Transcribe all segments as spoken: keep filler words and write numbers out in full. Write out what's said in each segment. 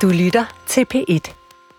Du lytter til P et.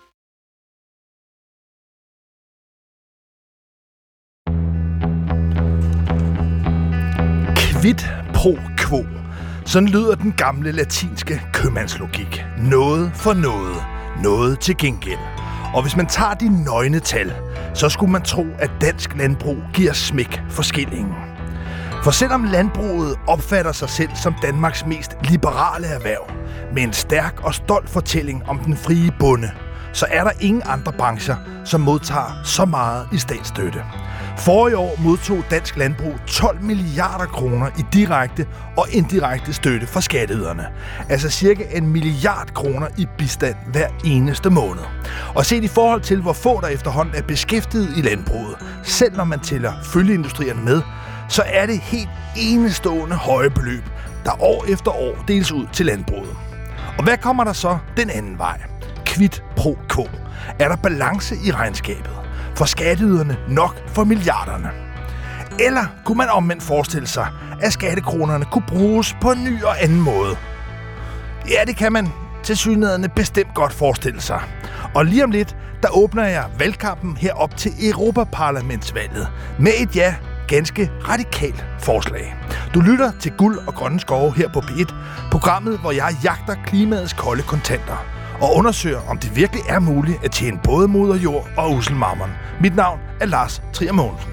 Quid pro quo. Sådan lyder den gamle latinske købmandslogik. Noget for noget. Noget til gengæld. Og hvis man tager de nøgne tal, så skulle man tro, at dansk landbrug giver smæk for skillingen. For selvom landbruget opfatter sig selv som Danmarks mest liberale erhverv, med en stærk og stolt fortælling om den frie bonde, så er der ingen andre brancher, som modtager så meget i statsstøtte. Forrige år modtog dansk landbrug tolv milliarder kroner i direkte og indirekte støtte fra skatteyderne. Altså cirka en milliard kroner i bistand hver eneste måned. Og set i forhold til, hvor få der efterhånden er beskæftiget i landbruget, selv når man tæller følgeindustrierne med, så er det helt enestående høje beløb, der år efter år deles ud til landbruget. Og hvad kommer der så den anden vej? Quid pro quo. Er der balance i regnskabet? For skatteyderne nok for milliarderne? Eller kunne man omvendt forestille sig, at skattekronerne kunne bruges på en ny og anden måde? Ja, det kan man tilsyneladende bestemt godt forestille sig. Og lige om lidt, der åbner jeg valgkampen herop til Europaparlamentsvalget med et ja, ganske radikalt forslag. Du lytter til Guld og Grønne Skove her på P et, programmet, hvor jeg jagter klimaets kolde kontanter og undersøger, om det virkelig er muligt at tjene både moder jord og usselmammon. Mit navn er Lars Trier Mogensen.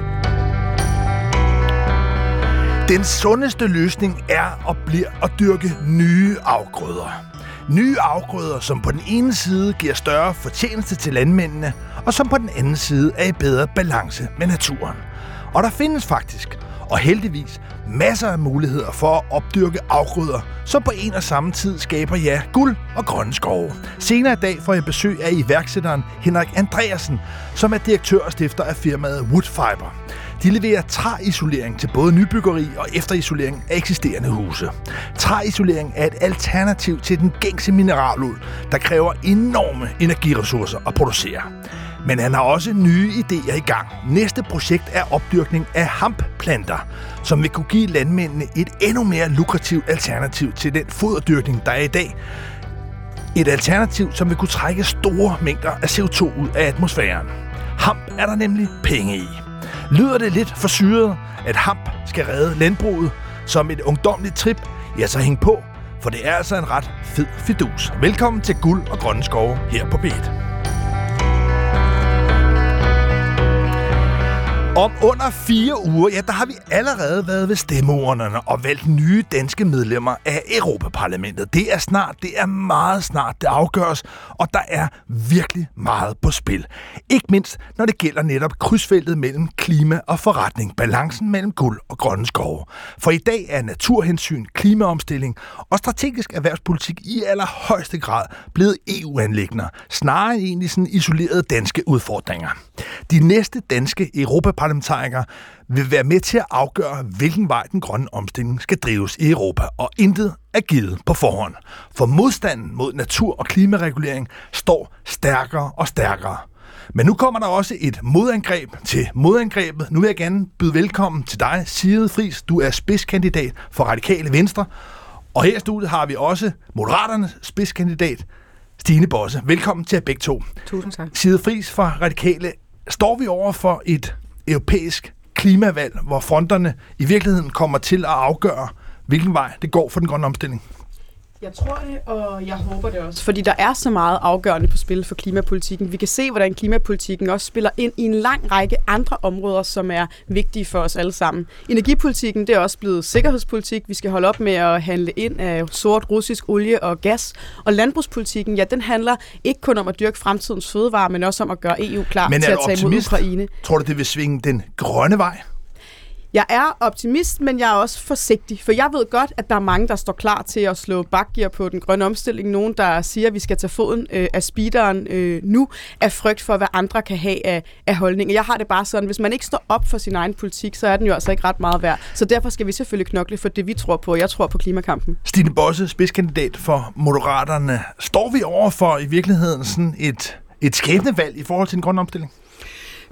Den sundeste løsning er og bliver at dyrke nye afgrøder. Nye afgrøder, som på den ene side giver større fortjeneste til landmændene, og som på den anden side er i bedre balance med naturen. Og der findes faktisk, og heldigvis, masser af muligheder for at opdyrke afgrøder, som på en og samme tid skaber ja, guld og grønne skove. Senere i dag får jeg besøg af iværksætteren Henrik Andreasen, som er direktør og stifter af firmaet Woodfiber. De leverer træisolering til både nybyggeri og efterisolering af eksisterende huse. Træisolering er et alternativ til den gængse mineraluld, der kræver enorme energiressourcer at producere. Men han har også nye idéer i gang. Næste projekt er opdyrkning af hampplanter, som vil kunne give landmændene et endnu mere lukrativt alternativ til den foderdyrkning, der er i dag. Et alternativ, som vil kunne trække store mængder af C O to ud af atmosfæren. Hamp er der nemlig penge i. Lyder det lidt for syret, at hamp skal redde landbruget som et ungdomligt trip? Ja, så hæng på, for det er altså en ret fed fidus. Velkommen til Guld og Grønne Skove her på P et. Om under fire uger, ja, der har vi allerede været ved stemmeurnerne og valgt nye danske medlemmer af Europaparlamentet. Det er snart, det er meget snart, det afgøres, og der er virkelig meget på spil. Ikke mindst, når det gælder netop krydsfeltet mellem klima og forretning, balancen mellem guld og grønne skove. For i dag er naturhensyn, klimaomstilling og strategisk erhvervspolitik i allerhøjeste grad blevet E U-anliggender, snarere end egentlig sådan isolerede danske udfordringer. De næste danske Europaparlamentarikere vil være med til at afgøre, hvilken vej den grønne omstilling skal drives i Europa, og intet er givet på forhånd. For modstanden mod natur- og klimaregulering står stærkere og stærkere. Men nu kommer der også et modangreb til modangrebet. Nu vil jeg gerne byde velkommen til dig, Sigrid Friis. Du er spidskandidat for Radikale Venstre. Og her i studiet har vi også Moderaternes spidskandidat, Stine Bosse. Velkommen til jer begge to. Tusind tak. Sigrid Friis fra Radikale. Står vi over for et europæisk klimavalg, hvor fronterne i virkeligheden kommer til at afgøre, hvilken vej det går for den grønne omstilling? Jeg tror det, og jeg håber det også. Fordi der er så meget afgørende på spil for klimapolitikken. Vi kan se, hvordan klimapolitikken også spiller ind i en lang række andre områder, som er vigtige for os alle sammen. Energipolitikken, det er også blevet sikkerhedspolitik. Vi skal holde op med at handle ind af sort russisk olie og gas. Og landbrugspolitikken, ja, den handler ikke kun om at dyrke fremtidens fødevarer, men også om at gøre E U klar til at tage imod Ukraine. Tror du, det vil svinge den grønne vej? Jeg er optimist, men jeg er også forsigtig, for jeg ved godt, at der er mange, der står klar til at slå bakgear på den grønne omstilling. Nogen, der siger, at vi skal tage foden øh, af speederen øh, nu, af frygt for, hvad andre kan have af, af holdninger. Jeg har det bare sådan, hvis man ikke står op for sin egen politik, så er den jo altså ikke ret meget værd. Så derfor skal vi selvfølgelig knokle for det, vi tror på. Jeg tror på klimakampen. Stine Bosse, spidskandidat for Moderaterne. Står vi over for i virkeligheden sådan et, et skæbnevalg i forhold til den grønne omstilling?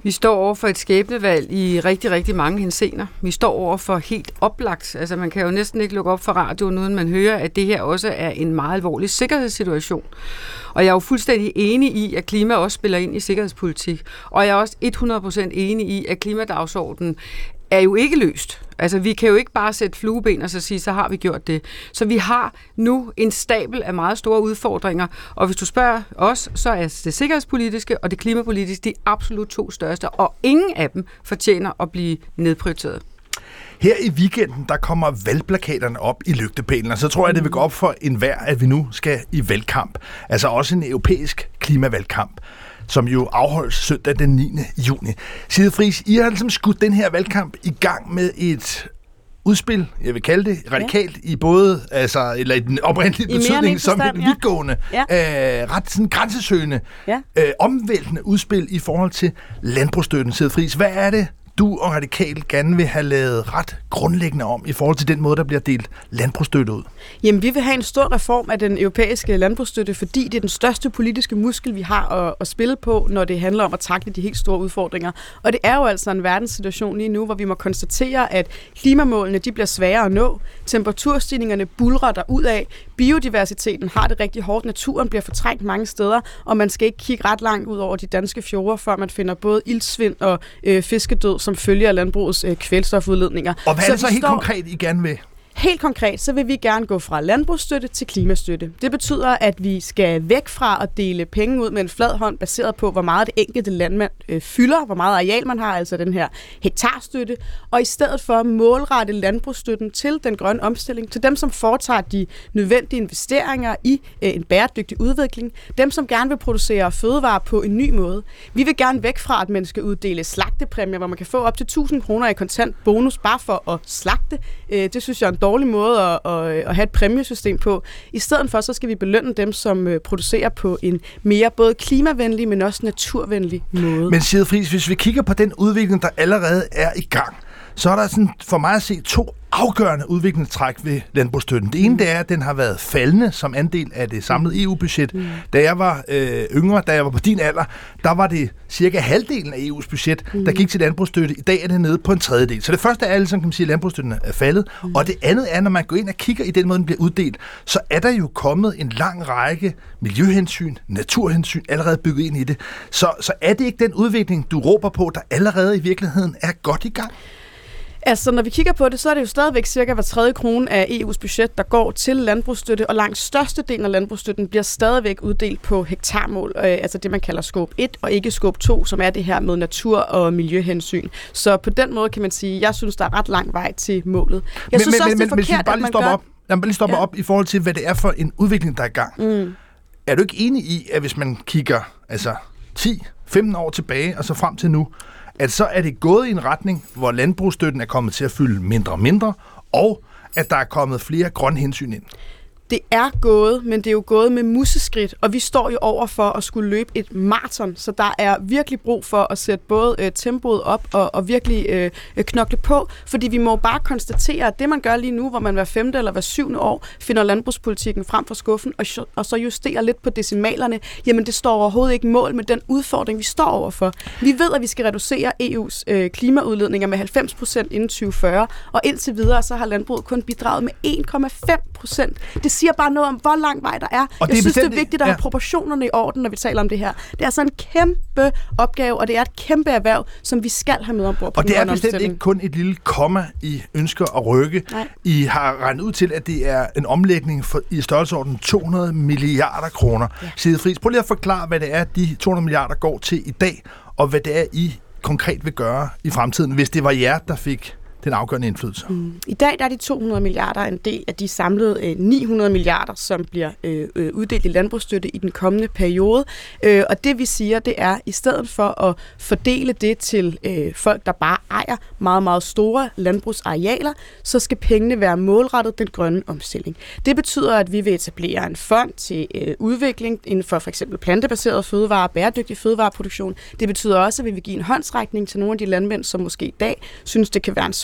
Vi står over for et skæbnevalg i rigtig, rigtig mange henseender. Vi står over for helt oplagt. Altså man kan jo næsten ikke lukke op for radioen, uden man hører, at det her også er en meget alvorlig sikkerhedssituation. Og jeg er jo fuldstændig enig i, at klima også spiller ind i sikkerhedspolitik. Og jeg er også hundrede procent enig i, at klimadagsordenen er jo ikke løst. Altså, vi kan jo ikke bare sætte flueben og så sige, så har vi gjort det. Så vi har nu en stabel af meget store udfordringer, og hvis du spørger os, så er det sikkerhedspolitiske og det klimapolitiske de absolut to største, og ingen af dem fortjener at blive nedprioriteret. Her i weekenden, der kommer valgplakaterne op i lygtepælen, og så tror jeg, det vil gå op for enhver, at vi nu skal i valgkamp. Altså også en europæisk klimavalgkamp, som jo afholdes søndag den niende juni. Sigrid Friis, I har ligesom skudt den her valgkamp i gang med et udspil, jeg vil kalde det, radikalt ja. i både, altså, eller i den oprindelige I betydning, som et vidtgående, ja. øh, ret sådan grænsesøgende, ja. øh, omvæltende udspil i forhold til landbrugsstøtten. Sigrid Friis, hvad er det, du og Radikal gerne vil have lavet ret grundlæggende om i forhold til den måde, der bliver delt landbrugsstøtte ud? Jamen, vi vil have en stor reform af den europæiske landbrugsstøtte, fordi det er den største politiske muskel, vi har at, at spille på, når det handler om at tackle de helt store udfordringer. Og det er jo altså en verdenssituation lige nu, hvor vi må konstatere, at klimamålene de bliver sværere at nå, temperaturstigningerne bulrer derudad, biodiversiteten har det rigtig hårdt, naturen bliver fortrængt mange steder, og man skal ikke kigge ret langt ud over de danske fjorde, før man finder både iltsvind og øh, fiskedød, som følger af landbrugets øh, kvælstofudledninger. Og hvad er det så, så helt står... konkret, I gerne vil? Helt konkret, så vil vi gerne gå fra landbrugsstøtte til klimastøtte. Det betyder, at vi skal væk fra at dele penge ud med en flad hånd, baseret på, hvor meget det enkelte landmand øh, fylder, hvor meget areal man har, altså den her hektarstøtte, og i stedet for målrette landbrugsstøtten til den grønne omstilling, til dem, som foretager de nødvendige investeringer i øh, en bæredygtig udvikling, dem, som gerne vil producere fødevarer på en ny måde. Vi vil gerne væk fra, at man skal uddele slagtepræmier, hvor man kan få op til tusind kroner i kontant bonus bare for at slagte. Øh, det synes jeg er en dårlig måde at, at, at have et præmiesystem på. I stedet for, så skal vi belønne dem, som producerer på en mere både klimavenlig, men også naturvenlig måde. Men Sigrid Friis, hvis vi kigger på den udvikling, der allerede er i gang, så er der sådan, for mig at se to afgørende udviklingstræk ved landbrugsstøtten. Det ene, mm. det er, at den har været faldende som andel af det samlede E U-budget. Mm. Da jeg var øh, yngre, da jeg var på din alder, der var det cirka halvdelen af E U's budget, mm. der gik til landbrugsstøtte. I dag er det nede på en tredjedel. Så det første er, ligesom, kan man sige, at landbrugsstøtten er faldet. Mm. Og det andet er, når man går ind og kigger i den måde, den bliver uddelt, så er der jo kommet en lang række miljøhensyn, naturhensyn allerede bygget ind i det. Så, så er det ikke den udvikling, du råber på, der allerede i virkeligheden er godt i gang? Altså, når vi kigger på det, så er det jo stadigvæk cirka hver tredje krone af E U's budget, der går til landbrugsstøtte, og langt størstedelen af landbrugsstøtten bliver stadigvæk uddelt på hektarmål, øh, altså det, man kalder scope et, og ikke scope to, som er det her med natur- og miljøhensyn. Så på den måde kan man sige, jeg synes, der er ret lang vej til målet. Jeg men, synes men, også, men, det er men, forkert, bare at man stoppe gør... op. Lad mig lige stoppe ja. op i forhold til, hvad det er for en udvikling, der er i gang. Mm. Er du ikke enig i, at hvis man kigger altså ti femten år tilbage, og så frem til nu, at så er det gået i en retning, hvor landbrugsstøtten er kommet til at fylde mindre og mindre, og at der er kommet flere grønne hensyn ind? Det er gået, men det er jo gået med museskridt, og vi står jo over for at skulle løbe et maraton, så der er virkelig brug for at sætte både øh, tempoet op og, og virkelig øh, knokle på, fordi vi må bare konstatere, at det man gør lige nu, hvor man hver femte eller hver syvende år finder landbrugspolitikken frem for skuffen, og, og så justerer lidt på decimalerne, jamen det står overhovedet ikke mål med den udfordring, vi står overfor. Vi ved, at vi skal reducere E U's øh, klimaudledninger med halvfems procent inden tyve fyrre, og indtil videre så har landbruget kun bidraget med en komma fem procent. Det siger bare noget om, hvor lang vej der er. Og jeg det er synes, bestemt, det er vigtigt at have ja. proportionerne i orden, når vi taler om det her. Det er altså en kæmpe opgave, og det er et kæmpe erhverv, som vi skal have med ombord på. Og det er bestemt ikke kun et lille komma, I ønsker at rykke. Nej. I har regnet ud til, at det er en omlægning for, i størrelsesorden to hundrede milliarder kroner. Ja. Sigrid Friis, prøv lige at forklare, hvad det er, de to hundrede milliarder går til i dag, og hvad det er, I konkret vil gøre i fremtiden, hvis det var jer, der fik den afgørende indflydelse. Mm. I dag der er de to hundrede milliarder en del af de samlede øh, ni hundrede milliarder, som bliver øh, øh, uddelt i landbrugsstøtte i den kommende periode. Øh, og det vi siger, det er, i stedet for at fordele det til øh, folk, der bare ejer meget, meget store landbrugsarealer, så skal pengene være målrettet den grønne omstilling. Det betyder, at vi vil etablere en fond til øh, udvikling inden for f.eks. plantebaseret fødevare, bæredygtig fødevareproduktion. Det betyder også, at vi vil give en håndsrækning til nogle af de landmænd, som måske i dag synes, det kan være en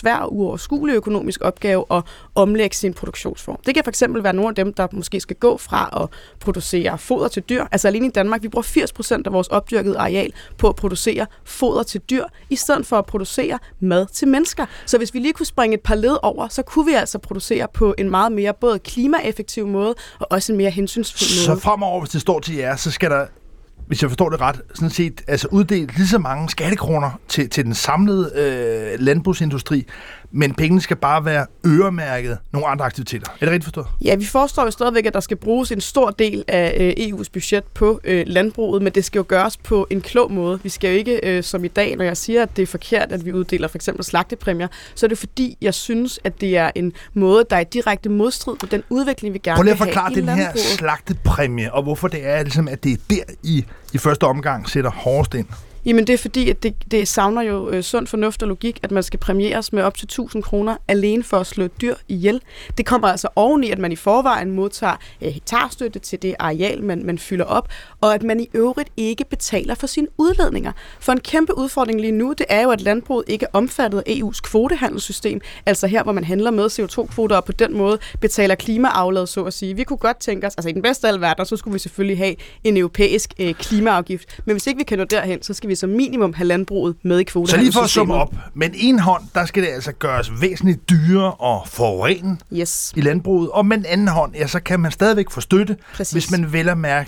svær og uoverskuelig økonomisk opgave at omlægge sin produktionsform. Det kan fx være nogle af dem, der måske skal gå fra at producere foder til dyr. Altså alene i Danmark, vi bruger firs procent af vores opdyrkede areal på at producere foder til dyr, i stedet for at producere mad til mennesker. Så hvis vi lige kunne springe et par led over, så kunne vi altså producere på en meget mere både klimaeffektiv måde, og også en mere hensynsfuld måde. Så fremover, hvis det står til jer, så skal der, hvis jeg forstår det ret, sådan set altså uddelt lige så mange skattekroner til, til den samlede øh, landbrugsindustri, men pengene skal bare være øremærket nogle andre aktiviteter. Er det rigtigt forstået? Ja, vi forestår jo stadigvæk, at der skal bruges en stor del af øh, E U's budget på øh, landbruget, men det skal jo gøres på en klog måde. Vi skal jo ikke, øh, som i dag, når jeg siger, at det er forkert, at vi uddeler for eksempel slagtepræmier, så er det fordi, jeg synes, at det er en måde, der er i direkte modstrid med den udvikling, vi gerne vil have i landbruget. Prøv lige at forklare den her slagtepræmie, og hvorfor det er, ligesom, at det er der, I, i første omgang sætter hårdest ind. Jamen det er fordi, at det, det savner jo øh, sund fornuft og logik, at man skal præmieres med op til tusind kroner alene for at slå et dyr ihjel. Det kommer altså oveni, at man i forvejen modtager øh, hektarstøtte til det areal, man, man fylder op, og at man i øvrigt ikke betaler for sine udledninger. For en kæmpe udfordring lige nu, det er jo, at landbruget ikke er omfattet af E U's kvotehandelssystem, altså her, hvor man handler med C O to kvoter og på den måde betaler klimaaflad, så at sige. Vi kunne godt tænke os, altså i den bedste af alle verdener, så skulle vi selvfølgelig have en europæisk øh, klimaafgift, men hvis ikke vi kan nå derhen, så skal vi som minimum have landbruget med i kvotehandelssystemet. Så lige for at summe op, med en hånd, der skal det altså gøres væsentligt dyrere og forurene yes. i landbruget, og med en anden hånd, ja, så kan man stadigvæk få støtte, Præcis. hvis man vel at mærke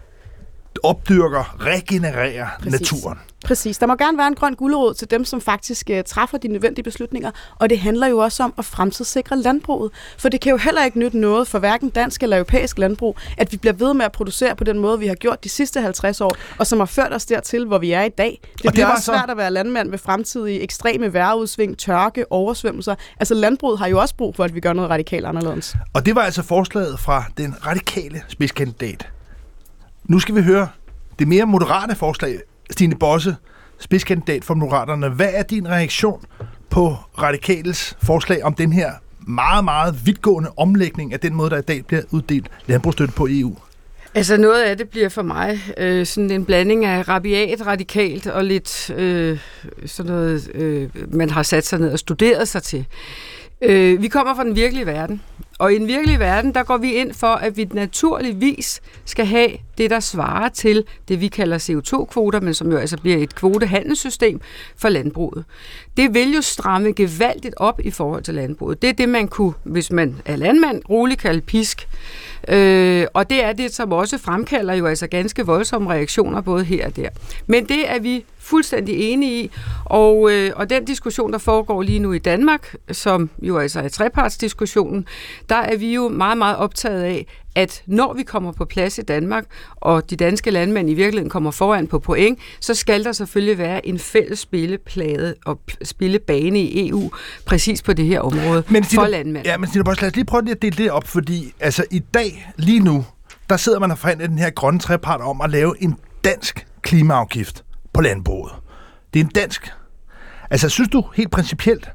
opdyrker, regenererer Præcis. naturen. Præcis. Der må gerne være en grøn gulerod til dem, som faktisk uh, træffer de nødvendige beslutninger, og det handler jo også om at fremtidssikre landbruget. For det kan jo heller ikke nytte noget for hverken dansk eller europæisk landbrug, at vi bliver ved med at producere på den måde, vi har gjort de sidste halvtreds år, og som har ført os dertil, hvor vi er i dag. Det og bliver det også så... svært at være landmand ved fremtidige ekstreme vejrudsving, tørke, oversvømmelser. Altså landbruget har jo også brug for, at vi gør noget radikalt anderledes. Og det var altså forslaget fra den radikale spidskandidat. Nu skal vi høre det mere moderate forslag. Stine Bosse, spidskandidat for Moderaterne. Hvad er din reaktion på Radikales forslag om den her meget, meget vidtgående omlægning af den måde, der i dag bliver uddelt landbrugsstøtte på E U? Altså noget af det bliver for mig øh, sådan en blanding af rabiat, radikalt og lidt øh, sådan noget, øh, man har sat sig ned og studeret sig til. Øh, vi kommer fra den virkelige verden, og i den virkelige verden, der går vi ind for, at vi naturligvis skal have det, der svarer til det, vi kalder C O to kvoter, men som jo altså bliver et kvotehandelssystem for landbruget. Det vil jo stramme gevaldigt op i forhold til landbruget. Det er det, man kunne, hvis man er landmand, roligt kalde pisk. Øh, og det er det, som også fremkalder jo altså ganske voldsomme reaktioner, både her og der. Men det er vi fuldstændig enige i, og, øh, og den diskussion, der foregår lige nu i Danmark, som jo altså er trepartsdiskussionen, der er vi jo meget, meget optaget af, at når vi kommer på plads i Danmark, og de danske landmænd i virkeligheden kommer foran på point, så skal der selvfølgelig være en fælles spilleplade og spillebane i E U, præcis på det her område men, for landmænd. Ja, men Stine Bosse, lad os lige prøve at dele det op, fordi altså i dag, lige nu, der sidder man og forhandler den her grønne trepart om at lave en dansk klimaafgift på landbruget. Det er en dansk. Altså, synes du helt principielt,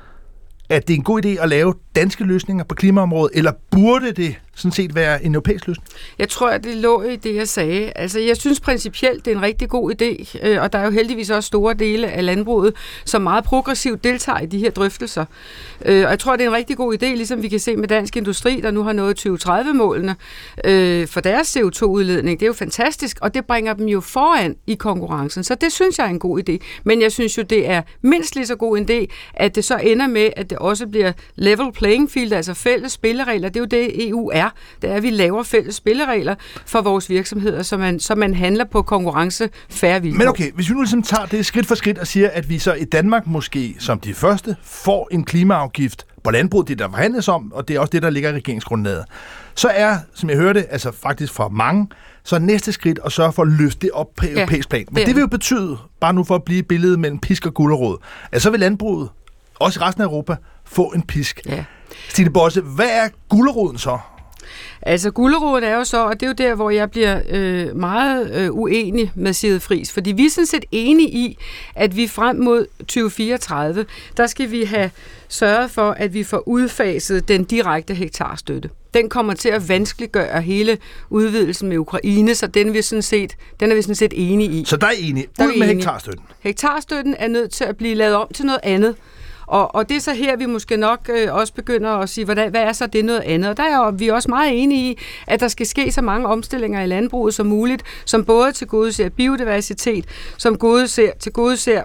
at det er en god idé at lave danske løsninger på klimaområdet, eller burde det sådan set være en europæisk løsning? Jeg tror, at det lå i det, jeg sagde. Altså, jeg synes principielt, det er en rigtig god idé, og der er jo heldigvis også store dele af landbruget, som meget progressivt deltager i de her drøftelser. Og jeg tror, det er en rigtig god idé, ligesom vi kan se med Dansk Industri, der nu har nået tyve tredive-målene for deres C O to udledning. Det er jo fantastisk, og det bringer dem jo foran i konkurrencen. Så det synes jeg er en god idé. Men jeg synes jo, det er mindst lige så god en idé, at det så ender med, at det også bliver level playing field, altså fælles spilleregler. Det er jo det, E U er. Det er, at vi laver fælles spilleregler for vores virksomheder, så man, så man handler på konkurrence fair vilkår. Men okay, hvis vi nu ligesom tager det skridt for skridt og siger, at vi så i Danmark måske som de første får en klimaafgift på landbruget, det der forhandles om, og det er også det, der ligger i regeringsgrundlaget, så er, som jeg hørte, altså faktisk fra mange, så næste skridt at sørge for at løfte det op på ja, europæisk plan. Men det, det vil jo betyde, bare nu for at blive billedet mellem pisk og gulerod, at så vil landbruget, også i resten af Europa, få en pisk. Ja. Stine Bosse, hvad er guleroden så? Altså, guleroden er jo så, og det er jo der, hvor jeg bliver øh, meget øh, uenig med Sigrid Friis, fordi vi er sådan set enige i, at vi frem mod tyve fireogtredive, der skal vi have sørget for, at vi får udfaset den direkte hektarstøtte. Den kommer til at vanskeliggøre hele udvidelsen med Ukraine, så den er vi sådan set, den er vi sådan set enige i. Så der er enige. Ud med hektarstøtten. Hektarstøtten er nødt til at blive lavet om til noget andet. Og, og det er så her, vi måske nok øh, også begynder at sige, hvordan, hvad er så det noget andet? Og der er vi også meget enige i, at der skal ske så mange omstillinger i landbruget som muligt, som både tilgodeser biodiversitet, som godeser, tilgodeser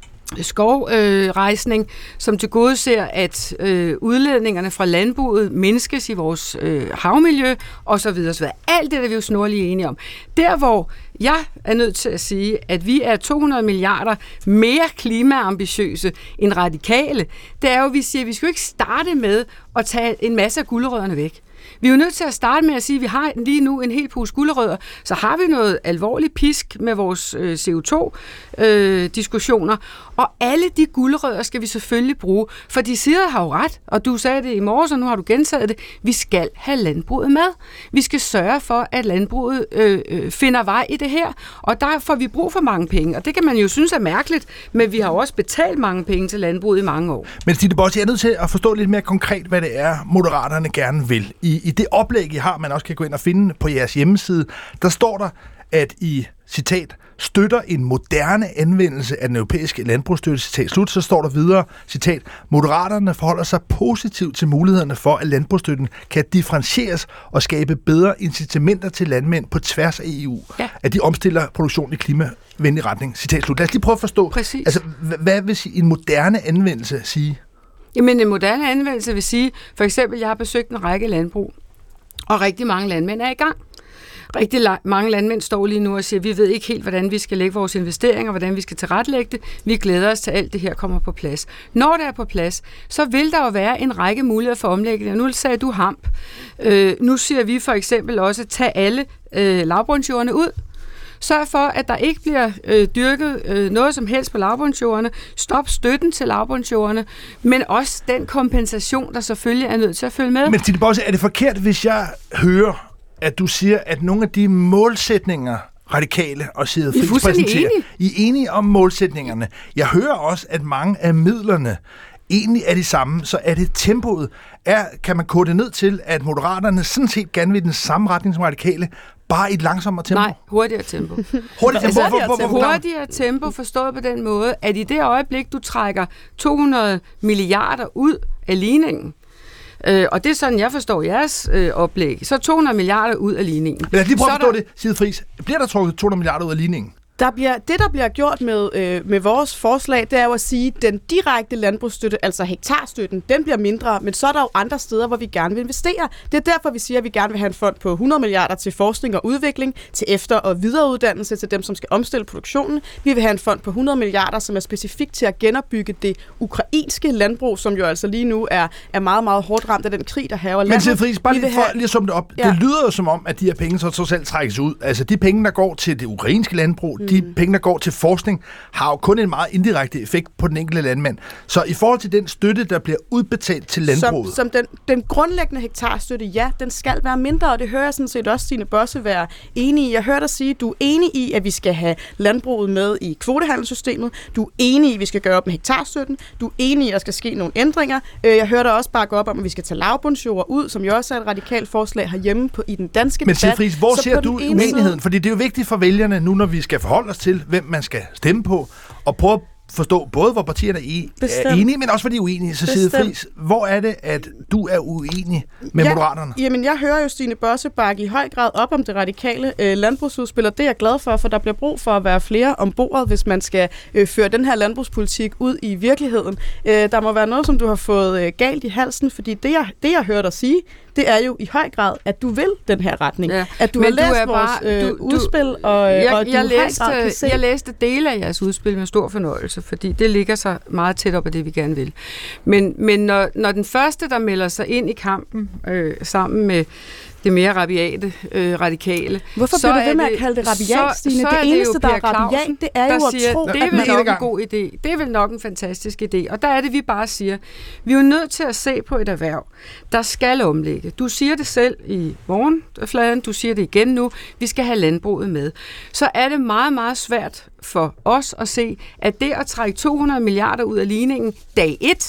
skovrejsning, øh, som tilgodeser, at øh, udledningerne fra landbruget mindskes i vores øh, havmiljø, og så videre, så videre. Alt det er vi jo snorlige enige om. Der, hvor jeg er nødt til at sige, at vi er to hundrede milliarder mere klimaambitiøse end radikale, det er jo, at vi siger, at vi skal jo ikke starte med at tage en masse af gulerødderne væk. Vi er jo nødt til at starte med at sige, at vi har lige nu en hel pose gulerødder, så har vi noget alvorligt pisk med vores øh, C O to diskussioner, øh, og alle de gulerødder skal vi selvfølgelig bruge, for de siger har jo ret, og du sagde det i morges, og nu har du gentaget det, vi skal have landbruget med. Vi skal sørge for, at landbruget øh, øh, finder vej i det her, og der får vi brug for mange penge, og det kan man jo synes er mærkeligt, men vi har jo også betalt mange penge til landbruget i mange år. Men Stine Bosse, jeg er nødt til at forstå lidt mere konkret, hvad det er, Moderaterne gerne vil. I, i det oplæg, I har, man også kan gå ind og finde på jeres hjemmeside, der står der, at I, citat, støtter en moderne anvendelse af den europæiske landbrugsstøtte, citat slut, så står der videre, citat, Moderaterne forholder sig positivt til mulighederne for, at landbrugsstøtten kan differentieres og skabe bedre incitamenter til landmænd på tværs af E U, ja. At de omstiller produktionen i klimavenlig retning, citat slut. Lad os lige prøve at forstå, Præcis. altså, hvad vil en moderne anvendelse sige? Jamen, en moderne anvendelse vil sige, for eksempel, jeg har besøgt en række landbrug, og rigtig mange landmænd er i gang. Rigtig la- mange landmænd står lige nu og siger, at vi ved ikke helt, hvordan vi skal lægge vores investeringer, hvordan vi skal tilrettelægge det. Vi glæder os til, at alt det her kommer på plads. Når det er på plads, så vil der jo være en række muligheder for omlægning. Nu sagde du hamp. Øh, nu siger vi for eksempel også, at tage alle øh, lavbundsjordene ud. Sørg for, at der ikke bliver øh, dyrket øh, noget som helst på lavbundsjordene. Stop støtten til lavbundsjordene, men også den kompensation, der selvfølgelig er nødt til at følge med. Men Stine Bosse, er det forkert, hvis jeg hører, at du siger, at nogle af de målsætninger, radikale og Sigrid Friis præsenterer, I er enige om målsætningerne. Jeg hører også, at mange af midlerne egentlig er de samme, så er det tempoet. Er, kan man kode det ned til, at Moderaterne sådan set gerne vil den samme retning som radikale, bare i et langsommere tempo? Nej, hurtigere tempo. Hurtigere tempo, hurtigere tempo. Hurtigere tempo forstået på den måde, at i det øjeblik, du trækker to hundrede milliarder ud af ligningen, Øh, og det er sådan, jeg forstår jeres øh, oplæg. Så to hundrede milliarder ud af ligningen. Men lad os lige prøve at forstå der... det, Sigrid Friis. Bliver der trukket to hundrede milliarder ud af ligningen? Der bliver, det, der bliver gjort med, øh, med vores forslag, det er jo at sige, at den direkte landbrugsstøtte, altså hektarstøtten, den bliver mindre, men så er der jo andre steder, hvor vi gerne vil investere. Det er derfor, vi siger, at vi gerne vil have en fond på hundrede milliarder til forskning og udvikling, til efter- og videreuddannelse til dem, som skal omstille produktionen. Vi vil have en fond på hundrede milliarder, som er specifikt til at genopbygge det ukrainske landbrug, som jo altså lige nu er, er meget, meget hårdt ramt af den krig, der hærger landet. Men Sigrid Friis, bare lige, for, have... lige at summe det op. Ja. Det lyder jo som om, at de her penge så trods alt trækkes ud. Altså de penge, der går til det ukrainske landbrug, mm. de penge, der går til forskning, har jo kun en meget indirekte effekt på den enkelte landmand. Så i forhold til den støtte, der bliver udbetalt til landbruget... Som, som den, den grundlæggende hektarstøtte, ja, den skal være mindre, og det hører jeg sådan set også Stine Bosse være enig i. Jeg hører dig sige, at du er enig i, at vi skal have landbruget med i kvotehandelssystemet. Du er enig i, at vi skal gøre op med hektarstøtten. Du er enig i, at der skal ske nogle ændringer. Jeg hører dig også bakke op om, at vi skal tage lavbundsjord ud, som jo også er et radikalt forslag herhjemme på, i den danske Men debat. Men Sigrid Friis, hvor ser du uenigheden? Side... Fordi det er jo vigtigt for vælgerne, nu når vi skal forholde os til, hvem man skal stemme på, og prøve at forstå både, hvor partierne er enige, men også, hvor de er uenige. Så Sigrid Friis, hvor er det, at du er uenig med ja, Moderaterne? Jamen, jeg hører jo Stine Bosse bakke i høj grad op om det radikale øh, landbrugsudspil, og det er jeg glad for, for der bliver brug for at være flere om bordet, hvis man skal øh, føre den her landbrugspolitik ud i virkeligheden. Øh, der må være noget, som du har fået øh, galt i halsen, fordi det jeg, det, jeg hører dig sige, det er jo i høj grad, at du vil den her retning. Ja. At du Men har læst du er vores bare, øh, du, udspil, og, jeg, og du jeg i læste, høj grad kan se... Jeg læste dele af jeres udspil med stor fornøjelse, fordi det ligger sig meget tæt op af det, vi gerne vil. Men, men når, når den første, der melder sig ind i kampen, øh, sammen med det mere rabiate, øh, radikale. Hvorfor bliver du ved med at kalde det rabiat, Stine? Det eneste, der er rabiat, det er jo at tro, det er vel nok en god idé. Det er vel nok en fantastisk idé. Og der er det, vi bare siger, vi er jo nødt til at se på et erhverv, der skal omlægge. Du siger det selv i morgenfladen, du siger det igen nu, vi skal have landbruget med. Så er det meget, meget svært for os at se, at det at trække to hundrede milliarder ud af ligningen dag et,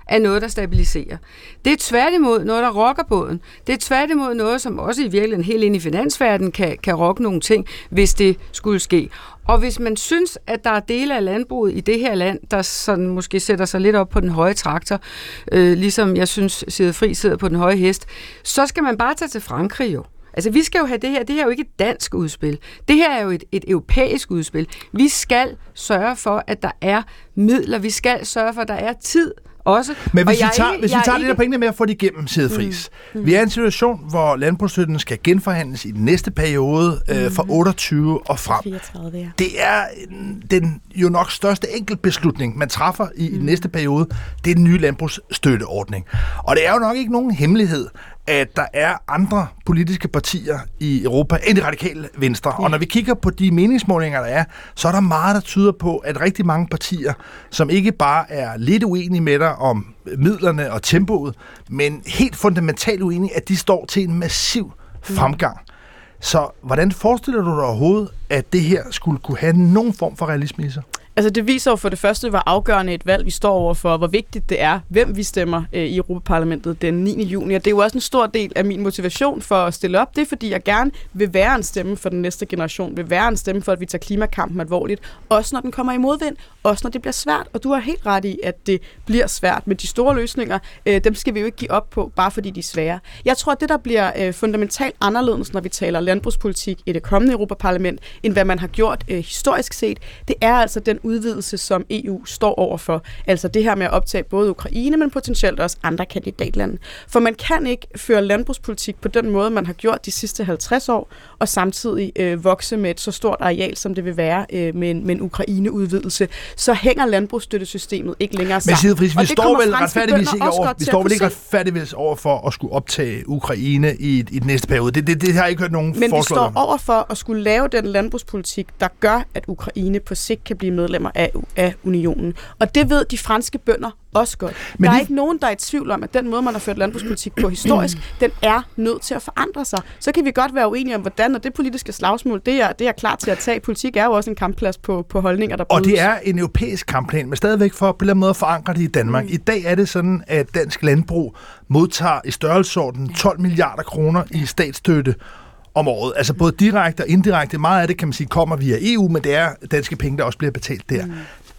er noget, der stabiliserer. Det er tværtimod noget, der rokker båden. Det er tværtimod noget, som også i virkeligheden helt ind i finansverdenen kan, kan rokke nogle ting, hvis det skulle ske. Og hvis man synes, at der er dele af landbruget i det her land, der sådan måske sætter sig lidt op på den høje traktor, øh, ligesom jeg synes, Sigrid Friis sidder på den høje hest, så skal man bare tage til Frankrig jo. Altså, vi skal jo have det her. Det her er jo ikke et dansk udspil. Det her er jo et, et europæisk udspil. Vi skal sørge for, at der er midler. Vi skal sørge for, at der er tid også. Men hvis og vi tager, ikke, hvis vi tager ikke... det der pointe med at få det igennem, Sigrid Friis. Mm. Mm. Vi er i en situation, hvor landbrugsstøtten skal genforhandles i den næste periode mm. øh, fra otteogtyve og frem. fireogtredive, ja. Det er den jo nok største enkeltbeslutning, man træffer i, mm. i den næste periode. Det er den nye landbrugsstøtteordning. Og det er jo nok ikke nogen hemmelighed, at der er andre politiske partier i Europa end det radikale Venstre. Ja. Og når vi kigger på de meningsmålinger, der er, så er der meget, der tyder på, at rigtig mange partier, som ikke bare er lidt uenige med dig om midlerne og tempoet, men helt fundamentalt uenige, at de står til en massiv fremgang. Så hvordan forestiller du dig overhovedet, at det her skulle kunne have nogen form for realisme i sig? Altså det viser jo for det første, hvor afgørende et valg vi står overfor, hvor vigtigt det er, hvem vi stemmer øh, i Europaparlamentet den niende juni. Og det er jo også en stor del af min motivation for at stille op. Det er fordi, jeg gerne vil være en stemme for den næste generation, vil være en stemme for, at vi tager klimakampen alvorligt, også når den kommer i modvind, også når det bliver svært. Og du har helt ret i, at det bliver svært. Men de store løsninger, øh, dem skal vi jo ikke give op på, bare fordi de er svære. Jeg tror, at det, der bliver øh, fundamentalt anderledes, når vi taler landbrugspolitik i det kommende Europaparlament, end hvad man har gjort øh, historisk set, det er altså den udvidelse, som E U står overfor. Altså det her med at optage både Ukraine, men potentielt også andre kandidatlande. For man kan ikke føre landbrugspolitik på den måde, man har gjort de sidste halvtreds år, og samtidig øh, vokse med et så stort areal, som det vil være øh, med, en, med en Ukraine-udvidelse. Så hænger landbrugsstøttesystemet ikke længere sammen. Men Sigrid Friis, vi står vel retfærdigvis ikke over, vi står vel ikke retfærdigvis over for at skulle optage Ukraine i, i den næste periode. Det, det, det har jeg ikke hørt nogen forslag om. Men vi står over for at skulle lave den landbrugspolitik, der gør, at Ukraine på sigt kan blive medlemmer af, af unionen. Og det ved de franske bønder også godt. Men der er de... ikke nogen, der er i tvivl om, at den måde, man har ført landbrugspolitik på historisk, den er nødt til at forandre sig. Så kan vi godt være uenige om, hvordan, og det politiske slagsmål, det er, det er klar til at tage. Politik er jo også en kampplads på, på holdninger, der brydes. Og det er en europæisk kampplan, men stadigvæk for på en eller anden måde at forankre det i Danmark. Mm. I dag er det sådan, at dansk landbrug modtager i størrelsesorden tolv milliarder kroner i statsstøtte om året. Altså både direkte og indirekte. Meget af det, kan man sige, kommer via E U, men det er danske penge, der også bliver betalt der. Mm.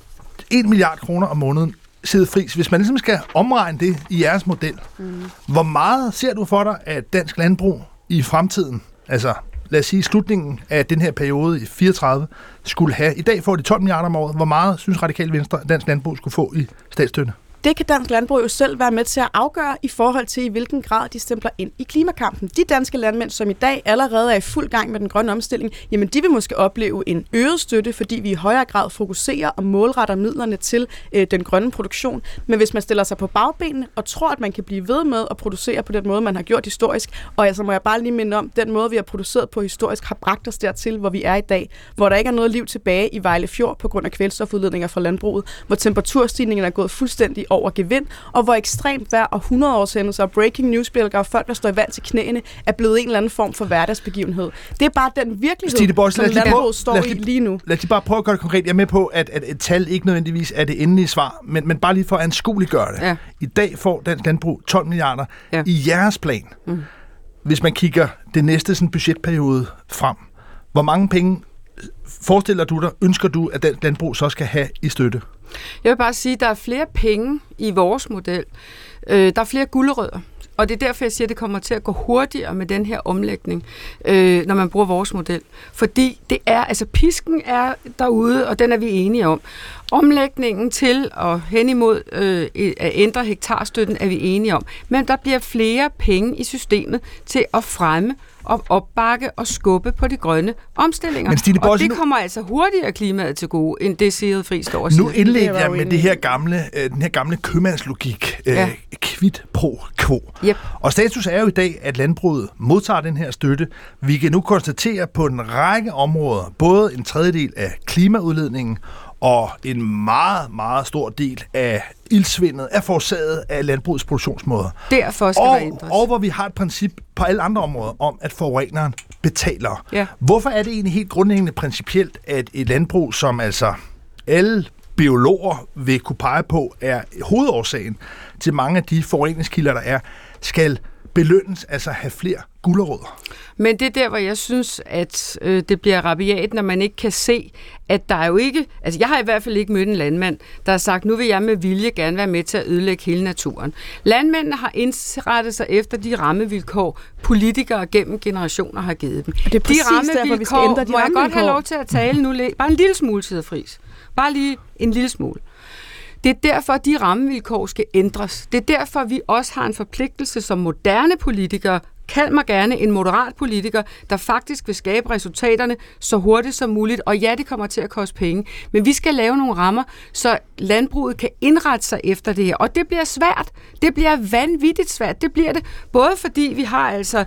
en milliard kroner om måneden. Sigrid Friis, hvis man ligesom skal omregne det i jeres model, mm. hvor meget ser du for dig, at dansk landbrug i fremtiden, altså lad os sige slutningen af den her periode i fireogtredive, skulle have? I dag får de tolv milliarder om året. Hvor meget synes Radikale Venstre, at dansk landbrug skulle få i statsstøtte? Det kan dansk landbrug jo selv være med til at afgøre i forhold til, i hvilken grad de stempler ind i klimakampen. De danske landmænd, som i dag allerede er i fuld gang med den grønne omstilling, jamen de vil måske opleve en øget støtte, fordi vi i højere grad fokuserer og målretter midlerne til øh, den grønne produktion. Men hvis man stiller sig på bagbenene og tror, at man kan blive ved med at producere på den måde, man har gjort historisk, og altså må jeg bare lige minde om, den måde, vi har produceret på historisk, har bragt os dertil, hvor vi er i dag, hvor der ikke er noget liv tilbage i Vejle Fjord på grund af kvælstofudledninger fra landbruget, hvor temperaturstigningen er gået fuldstændig over gevind, og hvor ekstremt vejr og hundrede-årshændelser og breaking news-billeder og folk, der står i vand til knæene, er blevet en eller anden form for hverdagsbegivenhed. Det er bare den virkelighed, Boys, som landbruget står i lige nu. Lad os bare prøve at gøre det konkret. Jeg er med på, at, at et tal ikke nødvendigvis er det endelige svar, men, men bare lige for at anskueliggøre det. Ja. I dag får dansk landbrug tolv milliarder ja. i jeres plan. Mm. Hvis man kigger det næste sådan, budgetperiode frem, hvor mange penge forestiller du dig, ønsker du, at dansk landbrug så skal have i støtte? Jeg vil bare sige, at der er flere penge i vores model. Øh, der er flere gulerødder. Og det er derfor, jeg siger, at det kommer til at gå hurtigere med den her omlægning, øh, når man bruger vores model. Fordi det er, altså pisken er derude, og den er vi enige om. Omlægningen til og hen imod øh, at ændre hektarstøtten er vi enige om. Men der bliver flere penge i systemet til at fremme og opbakke og skubbe på de grønne omstillinger. Men Stine Bosse, og det kommer nu... altså hurtigere klimaet til gode, end det Sigrid Friis står og siger. Nu indledte jeg med det her gamle, øh, den her gamle købmandslogik, øh, ja. quid pro quo. Yep. Og status er jo i dag, at landbruget modtager den her støtte. Vi kan nu konstatere på en række områder, både en tredjedel af klimaudledningen, og en meget, meget stor del af ildsvindet er forårsaget af landbrugets produktionsmåder. Derfor skal og, der ændres. Og hvor vi har et princip på alle andre områder om, at forureneren betaler. Ja. Hvorfor er det egentlig helt grundlæggende principielt, at et landbrug, som altså alle biologer vil kunne pege på, er hovedårsagen til mange af de forureningskilder, der er, skal belønnes, altså have flere gulerødder. Men det er der, hvor jeg synes, at øh, det bliver rabiat, når man ikke kan se, at der er jo ikke... Altså, jeg har i hvert fald ikke mødt en landmand, der har sagt, nu vil jeg med vilje gerne være med til at ødelægge hele naturen. Landmændene har indrettet sig efter de rammevilkår, politikere gennem generationer har givet dem. Og det er præcis de rammevilkår, derfor, vi skal ændre de må jeg godt have lov til at tale nu? Bare en lille smule, Sigrid Friis. Bare lige en lille smule. Det er derfor, at de rammevilkår skal ændres. Det er derfor, vi også har en forpligtelse som moderne politikere, kald mig gerne en moderat politiker, der faktisk vil skabe resultaterne så hurtigt som muligt. Og ja, det kommer til at koste penge. Men vi skal lave nogle rammer, så landbruget kan indrette sig efter det her. Og det bliver svært. Det bliver vanvittigt svært. Det bliver det både fordi vi har altså,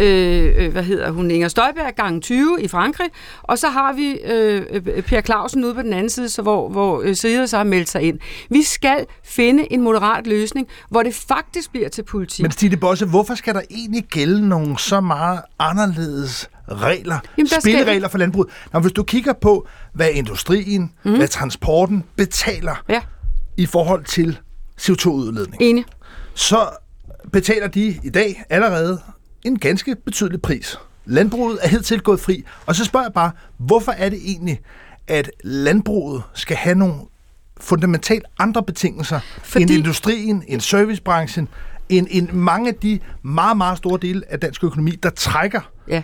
øh, hvad hedder hun, Inger Støjberg gange tyve i Frankrig, og så har vi øh, Per Clausen ude på den anden side, så hvor, hvor øh, Sigrid så har meldt sig ind. Vi skal finde en moderat løsning, hvor det faktisk bliver til politik. Men Stine Bosse, hvorfor skal der egentlig gælde nogle så meget anderledes regler, Jamen, spilleregler skal... for landbruget? Når hvis du kigger på, hvad industrien, mm. hvad transporten betaler ja. i forhold til C O to udledning, Enig. så betaler de i dag allerede en ganske betydelig pris. Landbruget er hidtil gået fri. Og så spørger jeg bare, hvorfor er det egentlig, at landbruget skal have nogle fundamentalt andre betingelser Fordi... end industrien, end servicebranchen, En, en mange af de meget, meget store dele af dansk økonomi, der trækker? Ja,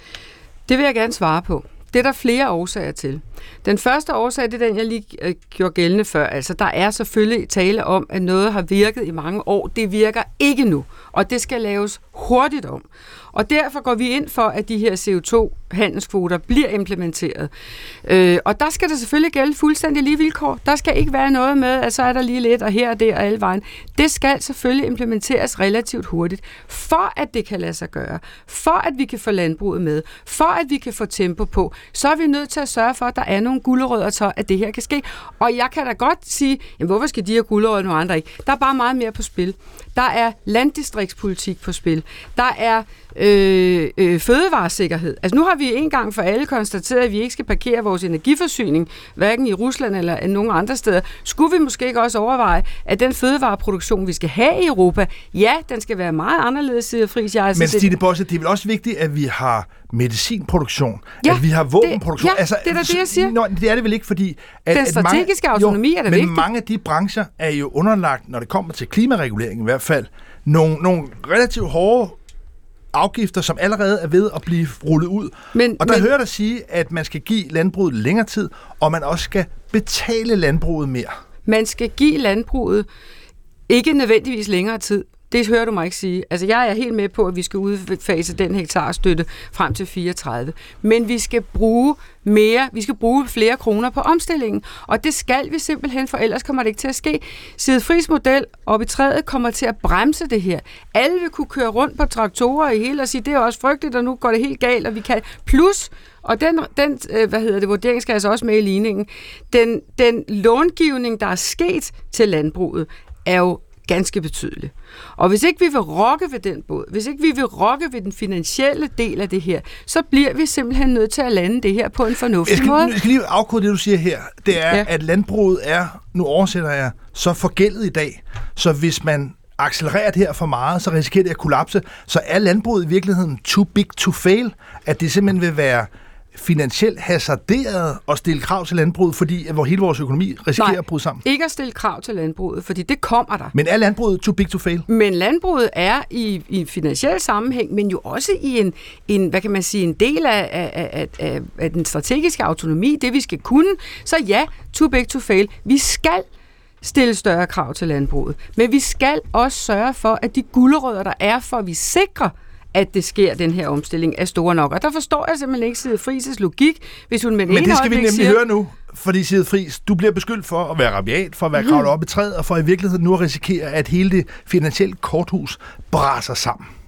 det vil jeg gerne svare på. Det er der flere årsager til. Den første årsag, det er den, jeg lige øh, gjorde gældende før. Altså, der er selvfølgelig tale om, at noget har virket i mange år. Det virker ikke nu, og det skal laves hurtigt om. Og derfor går vi ind for, at de her C O to handelskvoter bliver implementeret. Øh, og der skal der selvfølgelig gælde fuldstændig lige vilkår. Der skal ikke være noget med, at så er der lige lidt, og her og der og alle vejen. Det skal selvfølgelig implementeres relativt hurtigt, for at det kan lade sig gøre. For at vi kan få landbruget med. For at vi kan få tempo på. Så er vi nødt til at sørge for, at der er nogle gulerødder til, at det her kan ske. Og jeg kan da godt sige, jamen, hvorfor skal de her gulerødder, nogle andre ikke? Der er bare meget mere på spil. Der er landdistriktspolitik på spil. Der er øh, øh, fødevaresikkerhed. Altså nu har vi en gang for alle konstateret, at vi ikke skal parkere vores energiforsyning, hverken i Rusland eller nogen andre steder. Skulle vi måske ikke også overveje, at den fødevareproduktion, vi skal have i Europa, ja, den skal være meget anderledes, Sigrid Friis. Jeg Men Stine Bosse, det er vel også vigtigt, at vi har medicinproduktion, ja, at vi har våbenproduktion. Det, ja, altså, det er da det, jeg siger. Nå, det er det vel ikke, fordi... At, den strategiske at mange, autonomi jo, er da men vigtigt. Men mange af de brancher er jo underlagt, når det kommer til klimaregulering i hvert fald, nogle, nogle relativt hårde afgifter, som allerede er ved at blive rullet ud. Men, og der men, hører der sige, at man skal give landbruget længere tid, og man også skal betale landbruget mere. Man skal give landbruget ikke nødvendigvis længere tid. Det hører du mig ikke sige. Altså, jeg er helt med på, at vi skal udfase den hektarstøtte frem til fireogtredive. Men vi skal bruge mere, vi skal bruge flere kroner på omstillingen. Og det skal vi simpelthen, for ellers kommer det ikke til at ske. Sigrid Friis model op i træet kommer til at bremse det her. Alle vil kunne køre rundt på traktorer i hele og sige, det er også frygteligt, og nu går det helt galt, og vi kan... Plus, og den, den hvad hedder det, vurdering skal altså også med i ligningen, den, den långivning, der er sket til landbruget, er jo ganske betydeligt. Og hvis ikke vi vil rokke ved den båd, hvis ikke vi vil rokke ved den finansielle del af det her, så bliver vi simpelthen nødt til at lande det her på en fornuftig jeg skal, måde. Jeg skal lige afkode det, du siger her. Det er, ja. at landbruget er, nu oversætter jeg, så forgældet i dag, så hvis man accelererer det her for meget, så risikerer det at kollapse. Så er landbruget i virkeligheden too big to fail, at det simpelthen vil være finansielt hasarderet at stille krav til landbruget, fordi hvor hele vores økonomi risikerer Nej, at bryde sammen? Ikke at stille krav til landbruget, fordi det kommer der. Men er landbruget too big to fail? Men landbruget er i, i finansiel sammenhæng, men jo også i en, en hvad kan man sige, en del af, af, af, af den strategiske autonomi, det vi skal kunne. Så ja, too big to fail. Vi skal stille større krav til landbruget, men vi skal også sørge for, at de gulerødder, der er, for at vi sikrer, at det sker, den her omstilling, er store nok. Og der forstår jeg simpelthen ikke Sigrid Friis' logik, hvis hun med den Men det skal vi nemlig siger, høre nu, fordi Sigrid Friis, du bliver beskyldt for at være rabiat, for at være kravlet op i træet, og for i virkeligheden nu at risikere, at hele det finansielle korthus braser sammen.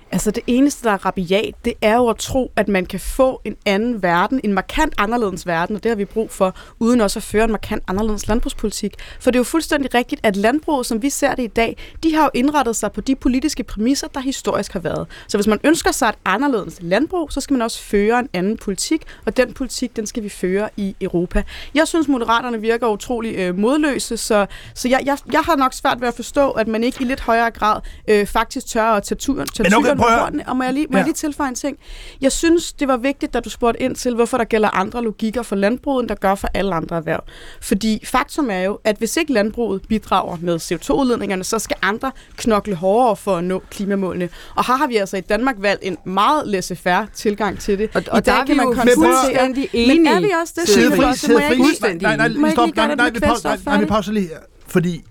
Altså det eneste, der er rabiat, det er jo at tro, at man kan få en anden verden, en markant anderledes verden, og det har vi brug for, uden også at føre en markant anderledes landbrugspolitik. For det er jo fuldstændig rigtigt, at landbruget, som vi ser det i dag, de har jo indrettet sig på de politiske præmisser, der historisk har været. Så hvis man ønsker sig et anderledes landbrug, så skal man også føre en anden politik, og den politik, den skal vi føre i Europa. Jeg synes, Moderaterne virker utrolig øh, modløse, så, så jeg, jeg, jeg har nok svært ved at forstå, at man ikke i lidt højere grad øh, faktisk tør at tage turen, tage turen på hånden. Og må jeg lige, må ja. jeg lige tilføje en ting? Jeg synes, det var vigtigt, da du spurgte ind til, hvorfor der gælder andre logikker for landbruget, end der gør for alle andre erhverv. Fordi faktum er jo, at hvis ikke landbruget bidrager med C O to udledningerne, så skal andre knokle hårdere for at nå klimamålene. Og her har vi altså i Danmark valgt en meget laissez-faire tilgang til det. Og, og der kan man fuldstændig enige. Men er vi også det? Sidde fri, sidde fri. Nej, nej, nej, stop. Nej, nej, vi pauser, nej, vi pauser lige her. Fordi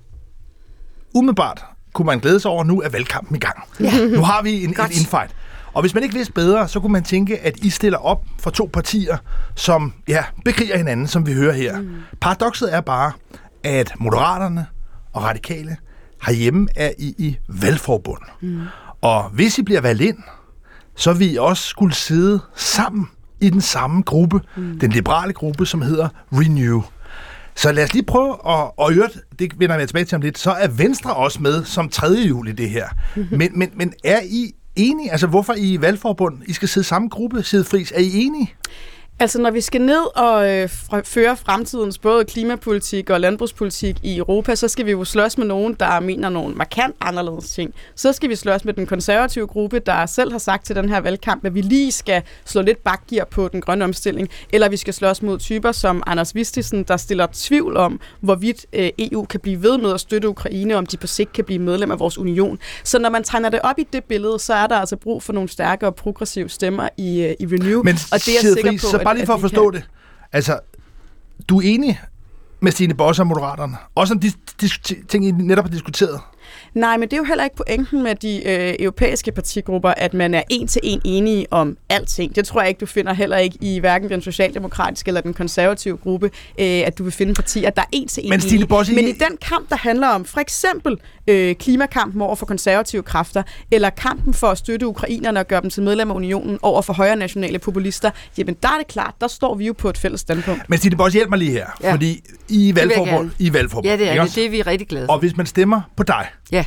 umiddelbart kunne man glæde sig over, nu er valgkampen i gang. Ja. Nu har vi en, en infight. Og hvis man ikke vidste bedre, så kunne man tænke, at I stiller op for to partier, som ja, bekriger hinanden, som vi hører her. Mm. Paradokset er bare, at Moderaterne og Radikale herhjemme er I i valgforbund. Mm. Og hvis I bliver valgt ind, så vil I også skulle sidde sammen i den samme gruppe, mm. den liberale gruppe, som hedder Renew. Så lad os lige prøve at, og øvrigt, det vender jeg tilbage til om lidt, så er Venstre også med som tredje jul i det her. Mm-hmm. Men, men, men er I enige? Altså hvorfor I i valgforbund? I skal sidde i samme gruppe, Side Friis. Er I enige? Altså, når vi skal ned og øh, føre fremtidens både klimapolitik og landbrugspolitik i Europa, så skal vi jo slås med nogen, der mener nogle markant anderledes ting. Så skal vi slås med den konservative gruppe, der selv har sagt til den her valgkamp, at vi lige skal slå lidt bakgear på den grønne omstilling, eller vi skal slås mod typer som Anders Vistisen, der stiller tvivl om, hvorvidt øh, E U kan blive ved med at støtte Ukraine, om de på sigt kan blive medlem af vores union. Så når man tegner det op i det billede, så er der altså brug for nogle stærke og progressive stemmer i, øh, i Renew. Men, og det er jeg sikker på, bare lige for at forstå det. Altså, du er enig med Stine Bosse og Moderaterne? Også om de, de ting, I netop har diskuteret? Nej, men det er jo heller ikke pointen med de øh, europæiske partigrupper, at man er en til en enige om alting. Det tror jeg ikke, du finder heller ikke i hverken den socialdemokratiske eller den konservative gruppe, øh, at du vil finde partier, der er en til en men enige. Bosse, Men i den kamp, der handler om for eksempel øh, klimakampen over for konservative kræfter, eller kampen for at støtte ukrainerne og gøre dem til medlem af unionen over for højre nationale populister, jamen der er det klart, der står vi jo på et fælles standpunkt. Men Stine Bosse, hjælp mig lige her, ja. fordi I er valgforbund. I er valgforbund. Ja, det er det. Det er vi rigtig glade for. Og hvis man stemmer på dig, ja.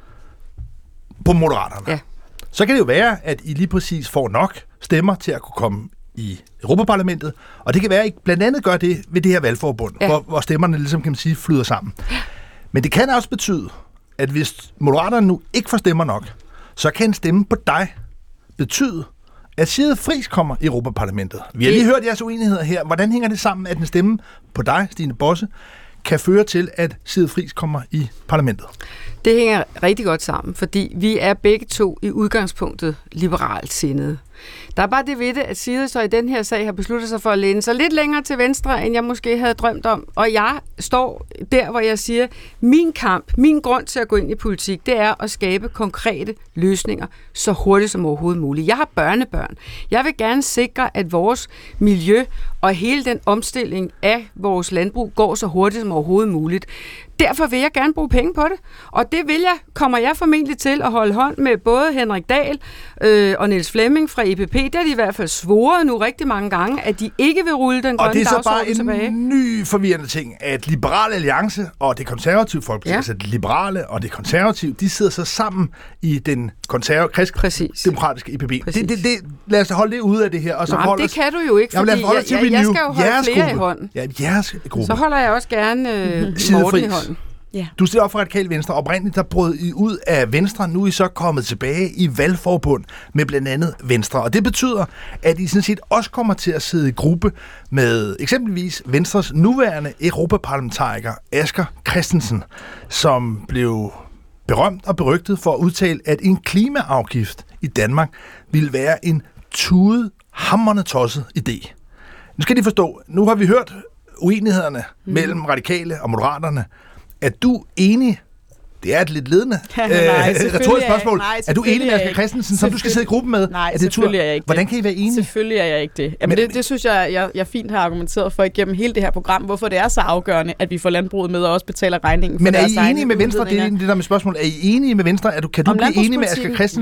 på Moderaterne, ja. så kan det jo være, at I lige præcis får nok stemmer til at kunne komme i Europaparlamentet, og det kan være, at I blandt andet gør det ved det her valgforbund, ja. hvor, hvor stemmerne ligesom, kan man sige, flyder sammen. Men det kan også betyde, at hvis Moderaterne nu ikke får stemmer nok, så kan en stemme på dig betyde, at Side Friis kommer i Europaparlamentet. Vi har lige hørt jeres uenigheder her. Hvordan hænger det sammen, at en stemme på dig, Stine Bosse, kan føre til, at Side Friis kommer i parlamentet? Det hænger rigtig godt sammen, fordi vi er begge to i udgangspunktet liberalt sindede. Der er bare det ved det, at Side så i den her sag har besluttet sig for at læne sig lidt længere til venstre, end jeg måske havde drømt om. Og jeg står der, hvor jeg siger, min kamp, min grund til at gå ind i politik, det er at skabe konkrete løsninger så hurtigt som overhovedet muligt. Jeg har børnebørn. Jeg vil gerne sikre, at vores miljø og hele den omstilling af vores landbrug går så hurtigt som overhovedet muligt. Derfor vil jeg gerne bruge penge på det. Og det vil jeg, kommer jeg formentlig til at holde hånd med både Henrik Dahl øh, og Niels Flemming fra E P P. Det har de i hvert fald svoret nu rigtig mange gange, at de ikke vil rulle den grønne dagsorden tilbage. Og det er så bare en ny forvirrende ting, at Liberale Alliance og det konservative folk, ja. altså det liberale og det konservative, de sidder så sammen i den kristendemokratiske E P P. Det, det, det, lad os holde det ude af det her. Og så Nej, det os... kan du jo ikke, fordi Jamen, jeg, jeg, jeg skal jo holde jeres flere gruppe. i hånden. Ja, jeres gruppe. Så holder jeg også gerne øh, Morten i hånden. Ja. Du stiller op for Radikale Venstre. Oprindeligt der brød I ud af Venstre. Nu er I så kommet tilbage i valgforbund med blandt andet Venstre. Og det betyder, at I sådan set også kommer til at sidde i gruppe med eksempelvis Venstres nuværende europaparlamentariker Asger Christensen, som blev berømt og berygtet for at udtale, at en klimaafgift i Danmark ville være en tudehamrende tosset idé. Nu skal de forstå, nu har vi hørt uenighederne mm. mellem Radikale og Moderaterne. Er du enig? Det er et lidt ledende nej, retorisk spørgsmål. Nej, er du enig med Asger Christensen, som du skal sidde i gruppen med? Nej, er det selvfølgelig er jeg ikke det. Hvordan kan I være enige? Selvfølgelig er jeg ikke det. Jamen, men, det, det synes jeg, jeg, jeg fint har argumenteret for igennem hele det her program, hvorfor det er så afgørende, at vi får landbruget med og også betaler regningen for men deres er I enige med Venstre? Det er det der med spørgsmål. Er I enige med Venstre? Er du, kan du blive enig med Asger Christensen? Nej.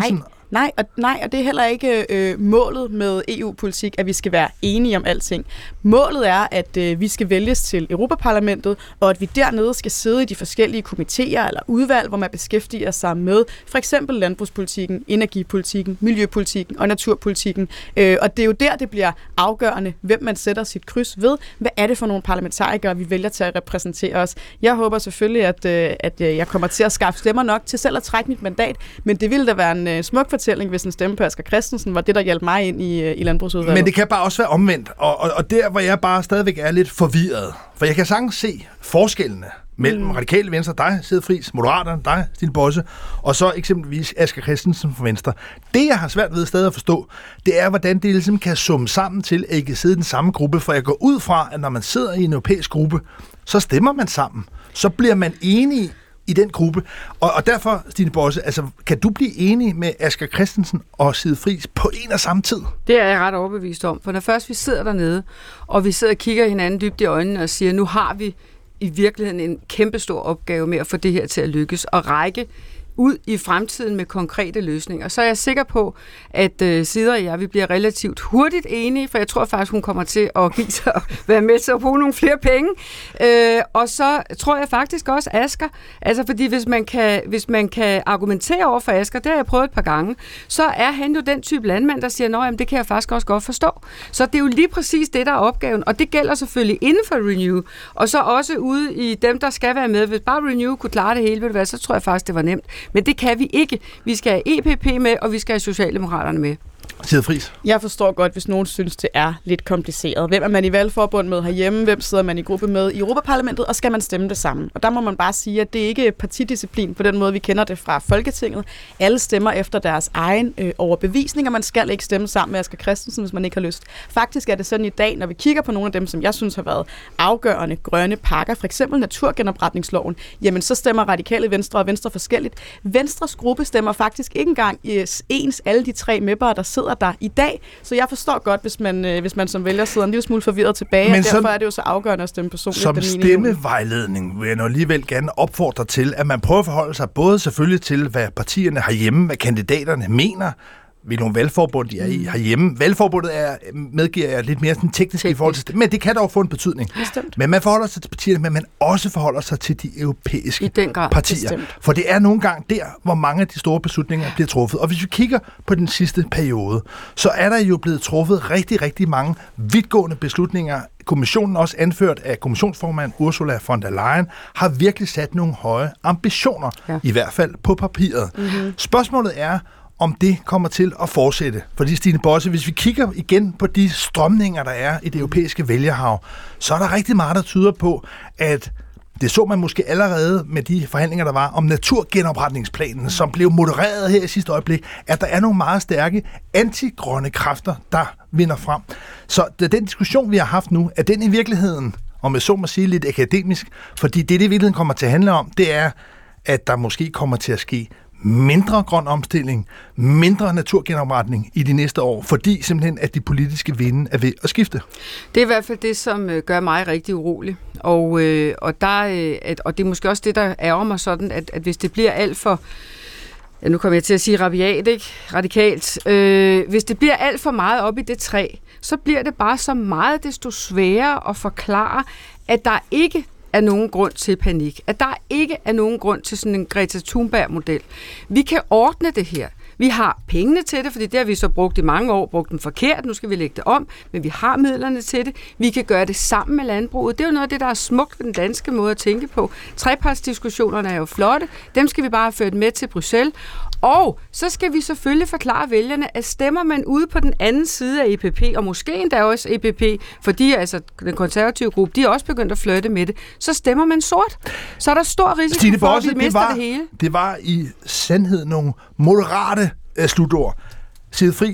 Nej, og, nej, og det er heller ikke øh, målet med E U-politik, at vi skal være enige om alting. Målet er, at øh, vi skal vælges til Europaparlamentet, og at vi dernede skal sidde i de forskellige komitéer eller udvalg, hvor man beskæftiger sig med for eksempel landbrugspolitikken, energipolitikken, miljøpolitikken og naturpolitikken. Øh, og det er jo der, det bliver afgørende, hvem man sætter sit kryds ved. Hvad er det for nogle parlamentarikere, vi vælger til at repræsentere os? Jeg håber selvfølgelig, at, øh, at jeg kommer til at skaffe stemmer nok til selv at trække mit mandat, men det ville da være en øh, smuk fortælling, hvis en stemme på Asger Christensen var det, der hjalp mig ind i, i landbrugsudvalget. Men det kan bare også være omvendt, og, og, og der, hvor jeg bare stadigvæk er lidt forvirret, for jeg kan sagtens se forskellene mellem mm. Radikale Venstre, dig, Side Friis, Moderaterne, dig, Stine Bosse, og så eksempelvis Asger Christensen fra Venstre. Det, jeg har svært ved stadig at forstå, det er, hvordan det ligesom kan summe sammen til, at I kan sidde i den samme gruppe, for jeg går ud fra, at når man sidder i en europæisk gruppe, så stemmer man sammen. Så bliver man enige i den gruppe. Og, og derfor, Stine Bosse, altså, kan du blive enig med Asger Christensen og Side Friis på en og samme tid? Det er jeg ret overbevist om. For når først vi sidder dernede, og vi sidder og kigger hinanden dybt i øjnene og siger, nu har vi i virkeligheden en kæmpestor opgave med at få det her til at lykkes og række ud i fremtiden med konkrete løsninger. Så er jeg sikker på, at uh, Side og jeg, vi bliver relativt hurtigt enige, for jeg tror faktisk, hun kommer til at give sig at være med til at bruge nogle flere penge. Uh, og så tror jeg faktisk også Asger, altså fordi hvis man kan, hvis man kan argumentere over for Asger, det har jeg prøvet et par gange, så er han jo den type landmand, der siger, nå, jamen, det kan jeg faktisk også godt forstå. Så det er jo lige præcis det, der er opgaven, og det gælder selvfølgelig inden for Renew, og så også ude i dem, der skal være med. Hvis bare Renew kunne klare det hele, ved du hvad, så tror jeg faktisk, det var nemt. Men det kan vi ikke. Vi skal have E P P med, og vi skal have Socialdemokraterne med. Side Friis. Jeg forstår godt, hvis nogen synes, det er lidt kompliceret. Hvem er man i valgforbund med herhjemme? Hvem sidder man i gruppe med i Europaparlamentet? Og skal man stemme det samme? Og der må man bare sige, at det ikke er partidisciplin på den måde, vi kender det fra Folketinget. Alle stemmer efter deres egen øh, overbevisning, og man skal ikke stemme sammen med Asger Christensen, hvis man ikke har lyst. Faktisk er det sådan i dag, når vi kigger på nogle af dem, som jeg synes har været afgørende grønne pakker, for eksempel naturgenopretningsloven, jamen så stemmer Radikale Venstre og Venstre forskelligt. Venstres gruppe stemmer faktisk ikke engang ens alle de tre mep'ere, der sidder der i dag. Så jeg forstår godt, hvis man, øh, hvis man som vælger sidder en lille smule forvirret tilbage, men og derfor som, er det jo så afgørende at stemme personligt. Som stemmevejledning vil jeg nu alligevel gerne opfordre til, at man prøver at forholde sig både selvfølgelig til, hvad partierne herhjemme, hvad kandidaterne mener, hvilke valgforbund de er i herhjemme. Valgforbundet er, medgiver jeg lidt mere sådan teknisk, teknisk i forhold til det, men det kan dog få en betydning. Bestemt. Men man forholder sig til partierne, men man også forholder sig til de europæiske partier. Bestemt. For det er nogle gange der, hvor mange af de store beslutninger bliver truffet. Og hvis vi kigger på den sidste periode, så er der jo blevet truffet rigtig, rigtig mange vidtgående beslutninger. Kommissionen, også anført af kommissionsformand Ursula von der Leyen, har virkelig sat nogle høje ambitioner, ja. I hvert fald på papiret. Mm-hmm. Spørgsmålet er, om det kommer til at fortsætte. Fordi, Stine Bosse, hvis vi kigger igen på de strømninger, der er i det europæiske vælgerhav, så er der rigtig meget, der tyder på, at det så man måske allerede med de forhandlinger, der var om naturgenopretningsplanen, som blev modereret her i sidste øjeblik, at der er nogle meget stærke antigrønne kræfter, der vinder frem. Så den diskussion, vi har haft nu, er den i virkeligheden, om jeg så må sige lidt akademisk, fordi det, det i virkeligheden kommer til at handle om, det er, at der måske kommer til at ske mindre grøn omstilling, mindre naturgenopretning i de næste år, fordi simpelthen, at de politiske vinde er ved at skifte. Det er i hvert fald det, som gør mig rigtig urolig. Og, øh, og, der, øh, og det er måske også det, der ærger mig sådan, at, at hvis det bliver alt for, ja, nu kommer jeg til at sige rabiat, ikke? Radikalt, øh, hvis det bliver alt for meget op i det træ, så bliver det bare så meget desto sværere at forklare, at der ikke er nogen grund til panik. At der ikke er nogen grund til sådan en Greta Thunberg-model. Vi kan ordne det her. Vi har pengene til det, fordi det har vi så brugt i mange år, brugt dem forkert, nu skal vi lægge det om, men vi har midlerne til det. Vi kan gøre det sammen med landbruget. Det er jo noget af det, der er smukt ved den danske måde at tænke på. Trepartsdiskussionerne er jo flotte. Dem skal vi bare have ført med til Bruxelles. Og så skal vi selvfølgelig forklare vælgerne, at stemmer man ude på den anden side af E P P, og måske endda også E P P, fordi altså den konservative gruppe, de er også begyndt at flytte med det, så stemmer man sort. Så er der stor risiko Stine for, Bosse, at vi mister det, var, det hele. Det var i sandhed nogle moderate uh, slutord. Side Friis,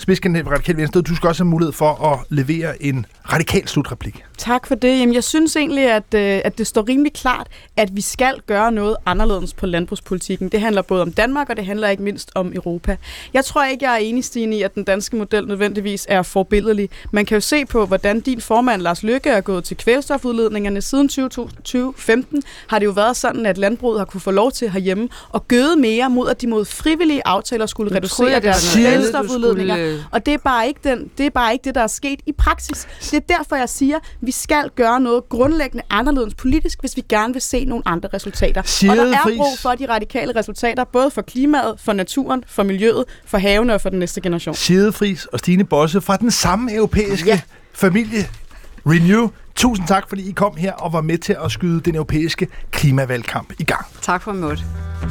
spidskandidat for Radikale Venstre. Du skal også have mulighed for at levere en radikal slutreplik. Tak for det. Jamen, jeg synes egentlig, at, at det står rimelig klart, at vi skal gøre noget anderledes på landbrugspolitikken. Det handler både om Danmark, og det handler ikke mindst om Europa. Jeg tror ikke, jeg er enig, Stine, i, at den danske model nødvendigvis er forbilledlig. Man kan jo se på, hvordan din formand, Lars Løkke, er gået til kvælstofudledningerne. Siden tyve femten har det jo været sådan, at landbruget har kunne få lov til herhjemme og gøde mere mod, at de mod frivillige aftaler skulle reducere deres kvælstofudledninger. Skulle... Og det er, bare ikke den, det er bare ikke det, der er sket i praksis. Det er derfor, jeg siger, at vi skal gøre noget grundlæggende anderledes politisk, hvis vi gerne vil se nogle andre resultater. Sjæde og der er Friis. brug for de radikale resultater, både for klimaet, for naturen, for miljøet, for havene og for den næste generation. Sjæde Friis og Stine Bosse fra den samme europæiske ja. familie Renew. Tusind tak, fordi I kom her og var med til at skyde den europæiske klimavalgkamp i gang. Tak for mødet.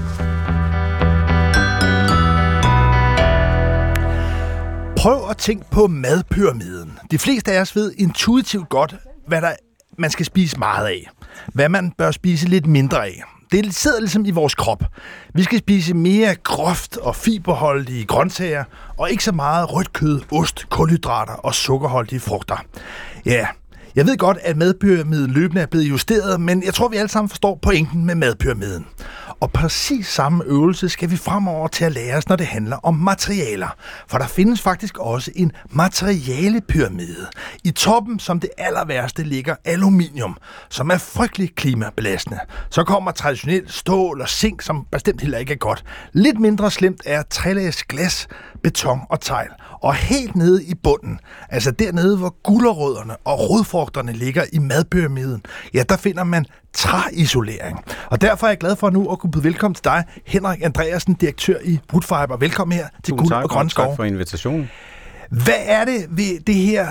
Prøv at tænke på madpyramiden. De fleste af os ved intuitivt godt, hvad der man skal spise meget af. Hvad man bør spise lidt mindre af. Det sidder ligesom i vores krop. Vi skal spise mere groft og fiberholdige grøntsager, og ikke så meget rødt kød, ost, kulhydrater og sukkerholdige frugter. Ja, jeg ved godt, at madpyramiden løbende er blevet justeret, men jeg tror, vi alle sammen forstår pointen med madpyramiden. Og præcis samme øvelse skal vi fremover til at lære os, når det handler om materialer. For der findes faktisk også en materialepyramide. I toppen, som det aller værste, ligger aluminium, som er frygtelig klimabelastende. Så kommer traditionelt stål og zink, som bestemt heller ikke er godt. Lidt mindre slemt er trælags glas, beton og tegl. Og helt nede i bunden, altså dernede, hvor gulerødderne og rodfrugterne ligger i madpyramiden, ja, der finder man træisolering. Og derfor er jeg glad for nu at kunne byde velkommen til dig, Henrik Andreasen, direktør i Woodfiber. Velkommen her til Guld og Grøn Skov. Tak for invitationen. Hvad er det ved det her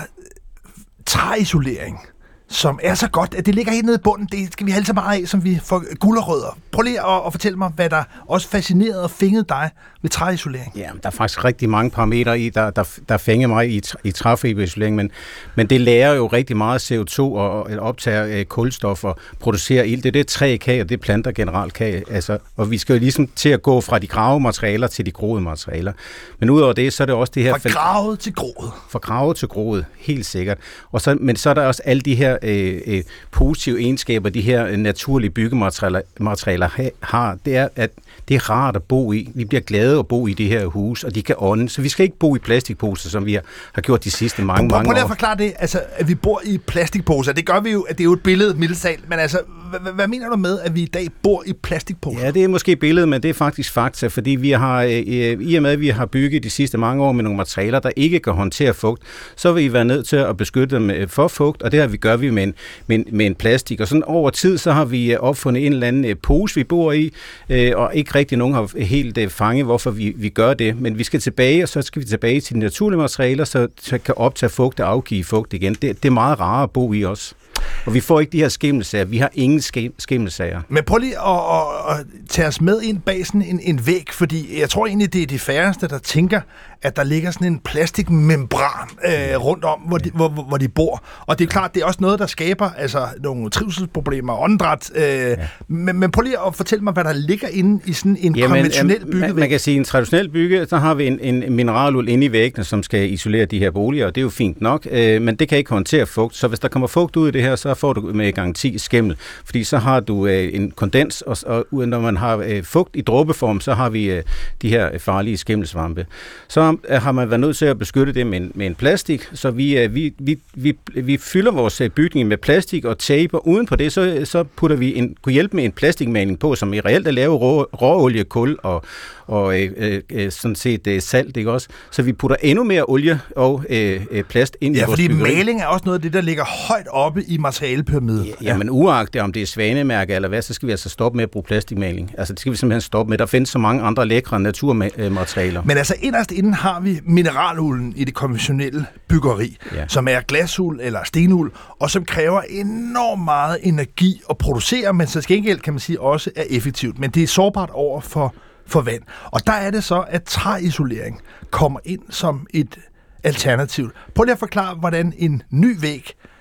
træisolering, som er så godt, at det ligger helt nede i bunden? Det skal vi have så meget af, som vi får gulerødder. Prøv lige at, at fortælle mig, hvad der også fascinerede og fængede dig ved træisolering. Ja, der er faktisk rigtig mange parametre i, der, der, der fænger mig i, i træfibeриsolering, men, men det lærer jo rigtig meget C O to og, og optager øh, kulstof og producerer ild. Det er det træ kan, og det planter generelt kan. Altså, og vi skal jo ligesom til at gå fra de gravematerialer til de groede materialer. Men udover det, så er det også det her... Fra gravet til groet. Fra gravet til groet, helt sikkert. Og så, men så er der også alle de her øh, øh, positive egenskaber, de her naturlige byggematerialer materialer har. Det er, at det er rart at bo i. Vi bliver glade at bo i det her hus, og de kan ånde. Så vi skal ikke bo i plastikposer, som vi har gjort de sidste mange, mange år. Prøv lige at forklare det, altså, at vi bor i plastikposer. Det gør vi jo, at det er jo et billede, mildestalt. Men altså, hvad, hvad mener du med, at vi i dag bor i plastikposer? Ja, det er måske et billede, men det er faktisk fakta, fordi vi har, øh, i og med, at vi har bygget de sidste mange år med nogle materialer, der ikke kan håndtere fugt, så vil vi være nødt til at beskytte dem for fugt, og det her vi gør vi med en, med en, med en plastik. Og sådan over tid, så har vi opfundet en eller anden pose, vi bor i, øh, og ikke rigtig nogen har helt øh, fanget, hvorfor vi, vi gør det. Men vi skal tilbage, og så skal vi tilbage til de naturlige materialer, så så kan optage fugt og afgive fugt igen. Det, det er meget rarere at bo i os. Og vi får ikke de her skimmelsager. Vi har ingen skimmelsager. Men prøv lige at, at, at tage os med ind bag sådan en, en væg, fordi jeg tror egentlig, det er de færreste, der tænker, at der ligger sådan en plastikmembran øh, rundt om, hvor de, hvor, hvor de bor. Og det er klart, det er også noget, der skaber altså, nogle trivselsproblemer og åndedræt. Øh, ja. men, men prøv lige at fortælle mig, hvad der ligger inde i sådan en Jamen, konventionel byggevæg. Man, man kan sige, at en traditionel bygge, så har vi en, en mineraluld inde i væggene, som skal isolere de her boliger, og det er jo fint nok, øh, men det kan ikke håndtere fugt. Så hvis der kommer fugt ud i det her, så får du med garanti skimmel, fordi så har du øh, en kondens, og, og når man har øh, fugt i dråbeform, så har vi øh, de her farlige skimmelsvampe. Så øh, har man været nødt til at beskytte det med en, med en plastik, så vi, øh, vi, vi, vi, vi fylder vores bygning med plastik og tape, og uden på det, så, så putter vi en, kunne hjælpe med en plastikmaling på, som i reelt er lavet rå, råolie, kul og, og øh, øh, sådan set øh, salt, ikke også? Så vi putter endnu mere olie og øh, øh, plast ind ja, i vores byggeri. Ja, fordi maling er også noget af det, der ligger højt oppe i materialepyramiden. Ja, ja, men uagtet om det er svanemærke eller hvad, så skal vi altså stoppe med at bruge plastikmaling. Altså det skal vi simpelthen stoppe med. Der findes så mange andre lækre naturmaterialer. Men altså inderst inden har vi mineralulden i det konventionelle byggeri, ja. Som er glasul eller stenuld, og som kræver enormt meget energi at producere, men så gengæld kan man sige også er effektivt. Men det er sårbart over for, for vand. Og der er det så, at træisolering kommer ind som et alternativ. Prøv lige at forklare, hvordan en ny væg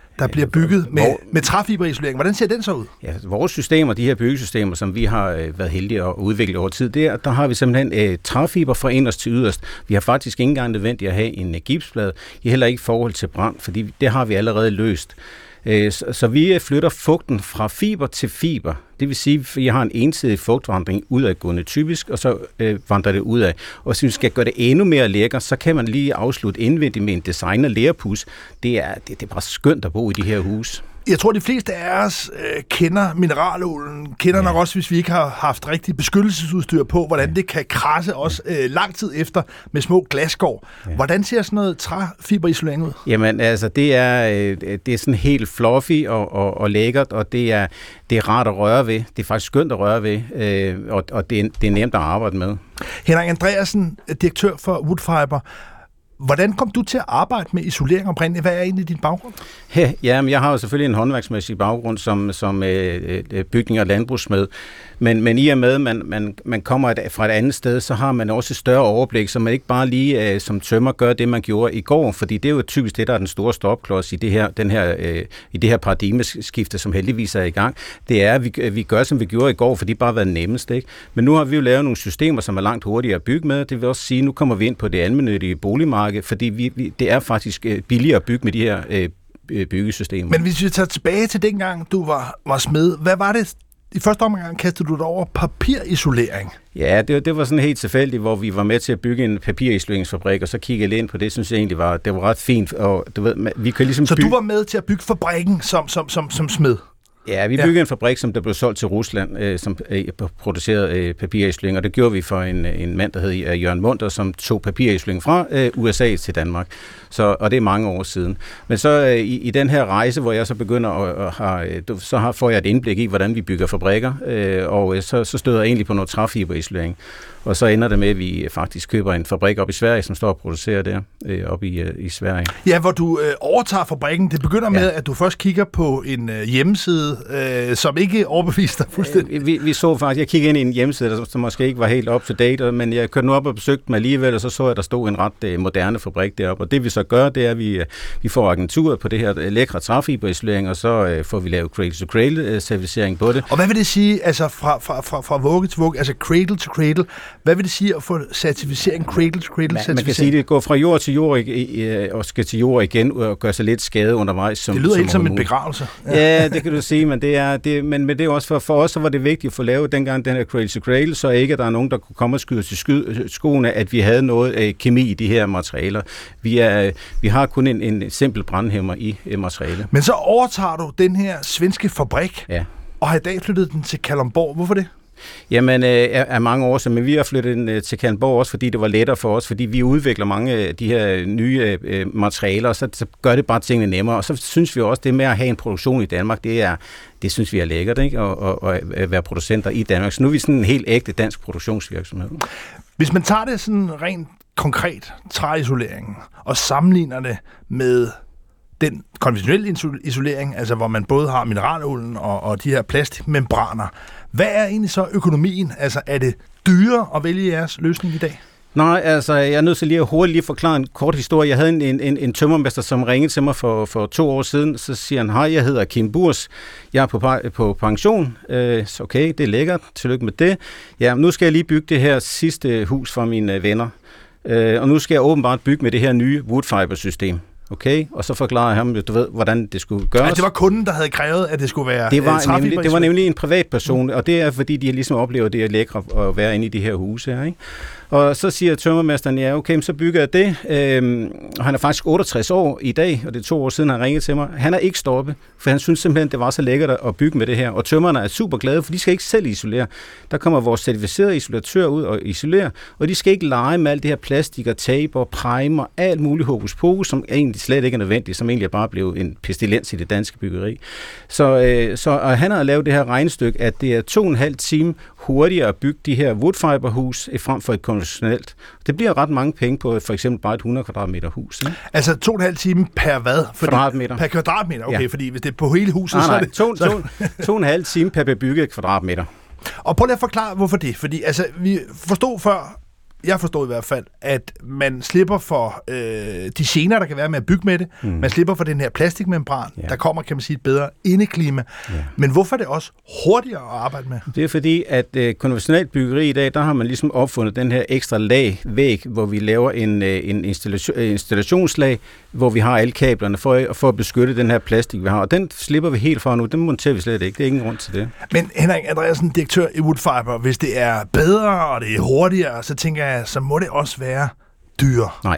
der bliver bygget med, med træfiberisolering. Hvordan ser den så ud? Ja, vores systemer, de her byggesystemer, som vi har været heldige at udvikle over tid, der, der har vi simpelthen øh, træfiber fra inderst til yderst. Vi har faktisk ikke engang nødvendigt at have en gipsplade, heller ikke i forhold til brand, fordi det har vi allerede løst. Så, så vi flytter fugten fra fiber til fiber. Det vil sige, at vi har en ensidig fugtvandring udadgående typisk, og så øh, vandrer det udad. Og hvis vi skal gøre det endnu mere lækker, så kan man lige afslutte indvendigt med en designer lerpus. Det er, det, det er bare skønt at bo i de her huse. Jeg tror, de fleste af os øh, kender mineralolien, kender ja. nok også, hvis vi ikke har haft rigtig beskyttelsesudstyr på, hvordan ja. det kan krasse os øh, lang tid efter med små glasskår. Ja. Hvordan ser sådan noget træfiberisolering ud? Jamen, altså, det er, øh, det er sådan helt fluffy og, og, og lækkert, og det er, det er rart at røre ved. Det er faktisk skønt at røre ved, øh, og, og det, er, det er nemt at arbejde med. Henrik Andreasen, direktør for Woodfiber. Hvordan kom du til at arbejde med isolering oprindeligt? Hvad er egentlig din baggrund? Ja, men jeg har jo selvfølgelig en håndværksmæssig baggrund som, som øh, bygning- og landbrugsmed. Men, men i og med, at man, man, man kommer fra et andet sted, så har man også et større overblik, så man ikke bare lige øh, som tømmer gør det, man gjorde i går. Fordi det er jo typisk det, der er den store stopklods i det her, den her, øh, i det her paradigmeskifte, som heldigvis er i gang. Det er, at vi, vi gør, som vi gjorde i går, for det bare været nemmest. Ikke? Men nu har vi jo lavet nogle systemer, som er langt hurtigere at bygge med. Det vil også sige, at nu kommer vi ind på det almennyttige boligmarked, fordi vi, vi, det er faktisk billigere at bygge med de her øh, byggesystemer. Men hvis vi tager tilbage til dengang, du var, var smed, hvad var det? I første omgang kastede du dig over papirisolering. Ja, det, det var sådan helt tilfældigt, hvor vi var med til at bygge en papirisoleringsfabrik, og så kiggede jeg ind på det, synes jeg egentlig var, det var ret fint. Og, du ved, vi kan ligesom så bygge... du var med til at bygge fabrikken som, som, som, som smed? Ja, vi byggede ja. en fabrik, som der blev solgt til Rusland, øh, som øh, producerede øh, papirisolering, og det gjorde vi for en, en mand, der hed øh, Jørgen Munter, som tog papirisolering fra øh, U S A til Danmark. Så, og det er mange år siden. Men så øh, i, i den her rejse, hvor jeg så begynder at, at have, øh, så har, får jeg et indblik i, hvordan vi bygger fabrikker, øh, og øh, så, så støder jeg egentlig på noget træfiberisolering. Og så ender det med, at vi faktisk køber en fabrik op i Sverige, som står og producerer der, øh, op i, øh, i Sverige. Ja, hvor du øh, overtager fabrikken. Det begynder med, ja. at du først kigger på en øh, hjemmeside, øh, som ikke overbeviser dig fuldstændig. Vi, vi så faktisk, jeg kiggede ind i en hjemmeside, der, som måske ikke var helt up to date, men jeg kørte nu op og besøgte dem alligevel, og så så jeg, at der stod en ret øh, moderne fabrik deroppe. Og det vi så gør, det er, at vi, vi får agenturet på det her lækre træfiberisolering, og så øh, får vi lavet cradle-to-cradle-certificering på det. Og hvad vil det sige, altså fra, fra, fra, fra vugge til vugge, altså cradle-to-cradle, hvad vil det sige at få certificering, cradle-to-cradle-certificering? Man kan sige, at det går fra jord til jord og skal til jord igen og gøre sig lidt skade undervejs. Som, det lyder som helt som en begravelse. Ja. ja, det kan du sige, men det er, det, men, men det er også for, for os, så var det vigtigt at få lavet dengang den her cradle-to-cradle, så ikke at der er nogen, der kunne komme og skyde til sky, skoene, at vi havde noget øh, kemi i de her materialer. Vi, er, vi har kun en, en simpel brandhæmmer i øh, materialet. Men så overtager du den her svenske fabrik, ja. og har i dag flyttet den til Kalundborg. Hvorfor det? Jamen, øh, er mange år siden, men vi har flyttet den øh, til Kalundborg også, fordi det var lettere for os, fordi vi udvikler mange af de her nye øh, materialer, og så, så gør det bare tingene nemmere. Og så synes vi også, det med at have en produktion i Danmark, det er, det synes vi er lækkert, ikke? Og, og, og at være producenter i Danmark. Så nu er vi sådan en helt ægte dansk produktionsvirksomhed. Hvis man tager det sådan rent konkret, træisoleringen, og sammenligner det med den konventionelle isolering, altså hvor man både har mineralolien og, og de her plastikmembraner. Hvad er egentlig så økonomien? Altså er det dyrere at vælge jeres løsning i dag? Nej, altså jeg er nødt til lige at hurtigt lige forklare en kort historie. Jeg havde en, en, en tømmermester, som ringede til mig for, for to år siden. Så siger han, hej, jeg hedder Kim Burs. Jeg er på, på pension. Øh, så okay, det er lækkert. Tillykke med det. Ja, nu skal jeg lige bygge det her sidste hus for mine venner. Øh, og nu skal jeg åbenbart bygge med det her nye Woodfiber-system. Okay, og så forklarer jeg ham, du ved, hvordan det skulle gøres. Altså, det var kunden, der havde krævet, at det skulle være det var, nemlig, det var nemlig en privatperson, mm. og det er, fordi de ligesom oplever, det er lækkert at være inde i de her huse her, ikke? Og så siger tømmermesteren, ja, okay, så bygger jeg det. Øhm, og han er faktisk otteogtres år i dag, og det er to år siden, han ringede til mig. Han er ikke stoppet, for han synes simpelthen, det var så lækkert at bygge med det her. Og tømmerne er super glade, for de skal ikke selv isolere. Der kommer vores certificerede isolatør ud og isolerer, og de skal ikke lege med alt det her plastik og tape og primer, alt muligt hokus pokus, som egentlig slet ikke er nødvendigt, som egentlig bare blev en pestilens i det danske byggeri. Så, øh, så og han har lavet det her regnestykke, at det er to og en halv time hurtigere at bygge de her woodfiberhus frem for et konventionelt. Det bliver ret mange penge på for eksempel bare et hundrede kvadratmeter hus. Ikke? Altså to og en halv time per hvad? Fordi, kvadratmeter. Per kvadratmeter, okay, ja. Fordi hvis det er på hele huset, nej, så er nej, det... To, så to, to og en halv time per bebygget kvadratmeter. Og prøv lige at forklare, hvorfor det. Fordi altså, vi forstod før, jeg forstår i hvert fald, at man slipper for øh, de gener, der kan være med at bygge med det. Mm. Man slipper for den her plastikmembran. Ja. Der kommer, kan man sige, et bedre indeklima. Ja. Men hvorfor er det også hurtigere at arbejde med? Det er fordi, at øh, konventionelt byggeri i dag, der har man ligesom opfundet den her ekstra lag væg, hvor vi laver en, øh, en installation, installationslag, hvor vi har alle kablerne for, for at beskytte den her plastik, vi har. Og den slipper vi helt fra nu. Den monterer vi slet ikke. Det er ingen grund til det. Men Henrik Andreasen, direktør i Woodfibre, hvis det er bedre og det er hurtigere, så tænker jeg, så må det også være dyrere. Nej.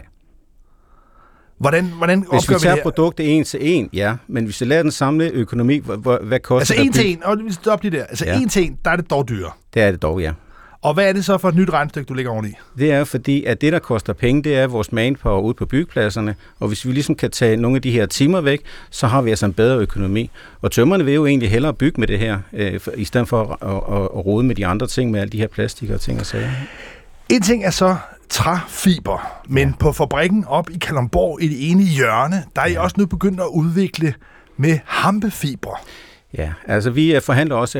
Hvordan, hvordan hvis vi tager vi produktet en til en, ja, men hvis vi lader den samlede økonomi, hvad, hvad koster altså en til en, og vi stopper lige der. Altså ja. en til en, der er det dog dyrere. Det er det dog, ja. Og hvad er det så for et nyt regnestykke, du ligger oveni? Det er fordi, at det, der koster penge, det er vores manpower ude på byggepladserne. Og hvis vi ligesom kan tage nogle af de her timer væk, så har vi altså en bedre økonomi. Og tømmerne vil jo egentlig hellere bygge med det her, øh, i stedet for at, at, at, at rode med de andre ting, med alle de her plastikker og ting og sager. En ting er så træfiber, men ja. På fabrikken op i Kalundborg i det ene hjørne, der er I ja. også nu begyndt at udvikle med hampefibre. Ja, altså vi forhandler også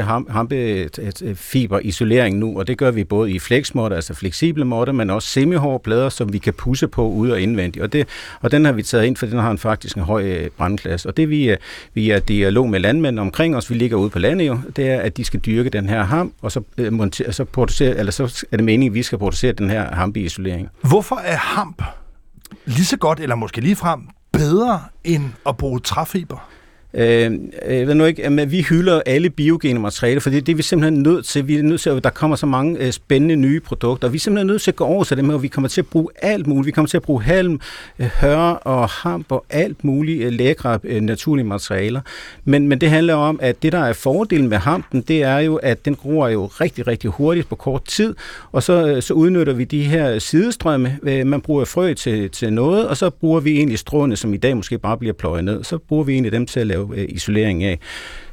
hampefiberisolering nu, og det gør vi både i flexmåtter, altså fleksible måtter, men også semihårde plader, som vi kan pusse på ude og indvendigt. Og, det, og den har vi taget ind, for den har en faktisk en høj brandklasse. Og det vi, vi er dialog med landmænd omkring os, vi ligger ude på landet jo, det er, at de skal dyrke den her hamp, og så, monter, så, producere, eller så er det meningen, at vi skal producere den her hampeisolering. Hvorfor er hamp lige så godt, eller måske ligefrem bedre, end at bruge træfiber? Øh, jeg ved nu ikke, at vi hylder alle biogene materialer, for det, det er vi simpelthen nødt til. Vi er nødt til, at der kommer så mange øh, spændende nye produkter. Vi er simpelthen nødt til at gå over til dem her, og vi kommer til at bruge alt muligt. Vi kommer til at bruge halm, øh, hør og hamp og alt muligt øh, lækre øh, naturlige materialer. Men, men det handler om, at det, der er fordelen med hampen, det er jo, at den gror jo rigtig, rigtig hurtigt på kort tid, og så, øh, så udnytter vi de her sidestrømme. Øh, man bruger frø til, til noget, og så bruger vi egentlig stråene, som i dag måske bare bliver pløjet ned. Så bruger vi egentlig dem til at lave isolering af.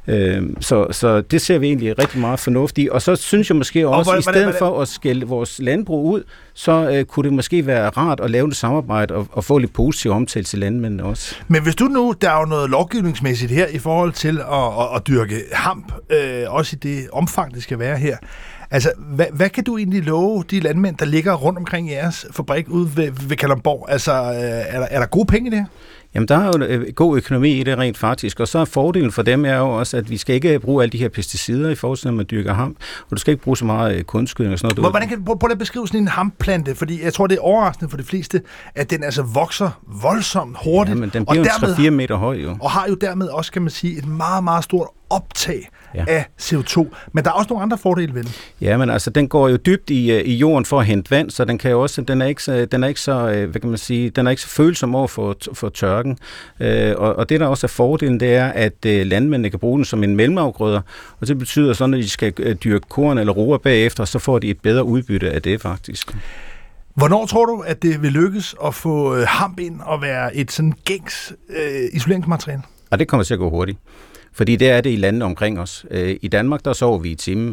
Så, så det ser vi egentlig rigtig meget fornuftigt. Og så synes jeg måske også, og hvordan, i stedet hvordan, hvordan? for at skælde vores landbrug ud, så uh, kunne det måske være rart at lave et samarbejde og, og få lidt positiv omtale til landmændene også. Men hvis du nu, der er jo noget lovgivningsmæssigt her i forhold til at, at, at dyrke hamp, øh, også i det omfang, det skal være her. Altså, hvad, hvad kan du egentlig love de landmænd, der ligger rundt omkring jeres fabrik ude ved, ved Kalundborg? Altså, øh, er, der, er der gode penge i det her? Jamen, der er jo god økonomi i det rent faktisk, og så er fordelen for dem er jo også, at vi skal ikke bruge alle de her pesticider i forhold til, når man dyrker hamp, og du skal ikke bruge så meget kunstgødning og sådan noget. Hvordan kan du prøve at beskrive sådan en hampplante? Fordi jeg tror, det er overraskende for de fleste, at den altså vokser voldsomt hurtigt. Ja, men den bliver jo tre til fire meter høj jo. Og har jo dermed også, kan man sige, et meget, meget stort optag ja. af C O to. Men der er også nogle andre fordele ved den. Ja, men altså, den går jo dybt i, i jorden for at hente vand, så den kan jo også, den er ikke så, den er ikke så, hvad kan man sige, den er ikke så følsom over for, for tørken. Øh, og, og det, der også er fordelen, det er, at øh, landmændene kan bruge den som en mellemafgrøder, og det betyder sådan, at de skal øh, dyrke korn eller roer bagefter, så får de et bedre udbytte af det faktisk. Hvornår tror du, at det vil lykkes at få øh, hamp ind og være et sådan gængs øh, isoleringsmateriale? Og det kommer til at gå hurtigt. Fordi det er det i landene omkring os. I Danmark, der sover vi i timen.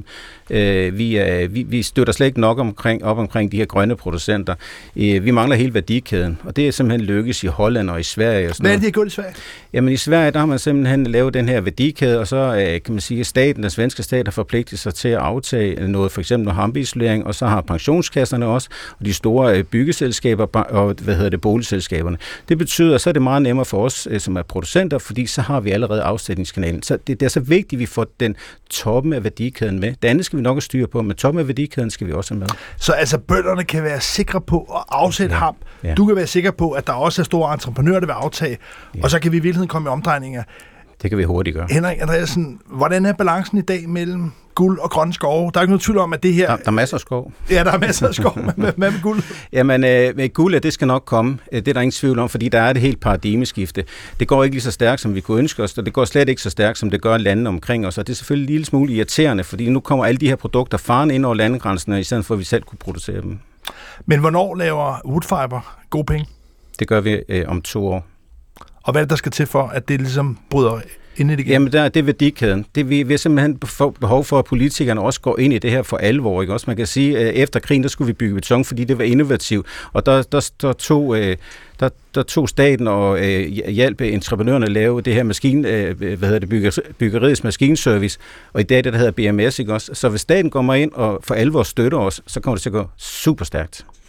Vi, vi, vi støtter slet ikke nok omkring, op omkring de her grønne producenter. Vi mangler hele værdikæden, og det er simpelthen lykkes i Holland og i Sverige. Og sådan Hvad er det, de har gjort i Sverige? Jamen i Sverige, der har man simpelthen lavet den her værdikæde, og så kan man sige, at staten, den svenske stat, har forpligtet sig til at aftage noget, for eksempel hampeisolering, og så har pensionskasserne også, og de store byggeselskaber og hvad hedder det, boligselskaberne. Det betyder, at så er det meget nemmere for os, som er producenter, fordi så har vi allerede afsætningskanalen. Så det, det er så vigtigt, at vi får den toppen af værdikæden med. Det andet skal vi nok have styr på, men toppen af værdikæden skal vi også have med. Så altså bønderne kan være sikre på at afsætte ja. hamp. Ja. Du kan være sikker på, at der også er store entreprenører, der vil aftage, ja. og så kan vi i virkeligheden komme i omdrejninger. Det kan vi hurtigt gøre. Henrik Andreasen, hvordan er balancen i dag mellem guld og grønne skove? Der er ikke noget tvivl om, at det her... Der, der er masser af skov. Ja, der er masser af skov. Hvad med, med guld? Jamen, øh, med guld, det skal nok komme. Det er der ingen tvivl om, fordi der er det helt paradigmeskifte. Det går ikke lige så stærkt, som vi kunne ønske os, og det går slet ikke så stærkt, som det gør landene omkring os. Og det er selvfølgelig en lille smule irriterende, fordi nu kommer alle de her produkter faren ind over landegrænserne, i stedet for, at vi selv kunne producere dem. Men hvornår laver Woodfibre gode penge? Det gør vi øh, om to år. Og hvad er det, der skal til for, at det ligesom bryder ind i det igen? Jamen, der, det er værdikæden. Det, vi, vi har simpelthen behov for, at politikerne også går ind i det her for alvor. Ikke? Også man kan sige, at efter krigen, der skulle vi bygge beton, fordi det var innovativt. Og der, der, der, tog, der, der tog staten og øh, hjalp entreprenørerne at lave det her maskine, øh, hvad hedder det, bygger, byggeriets maskinservice. Og i dag det, der hedder B M S. Ikke? Også. Så hvis staten kommer ind og for alvor støtter os, så kommer det til at gå super stærkt.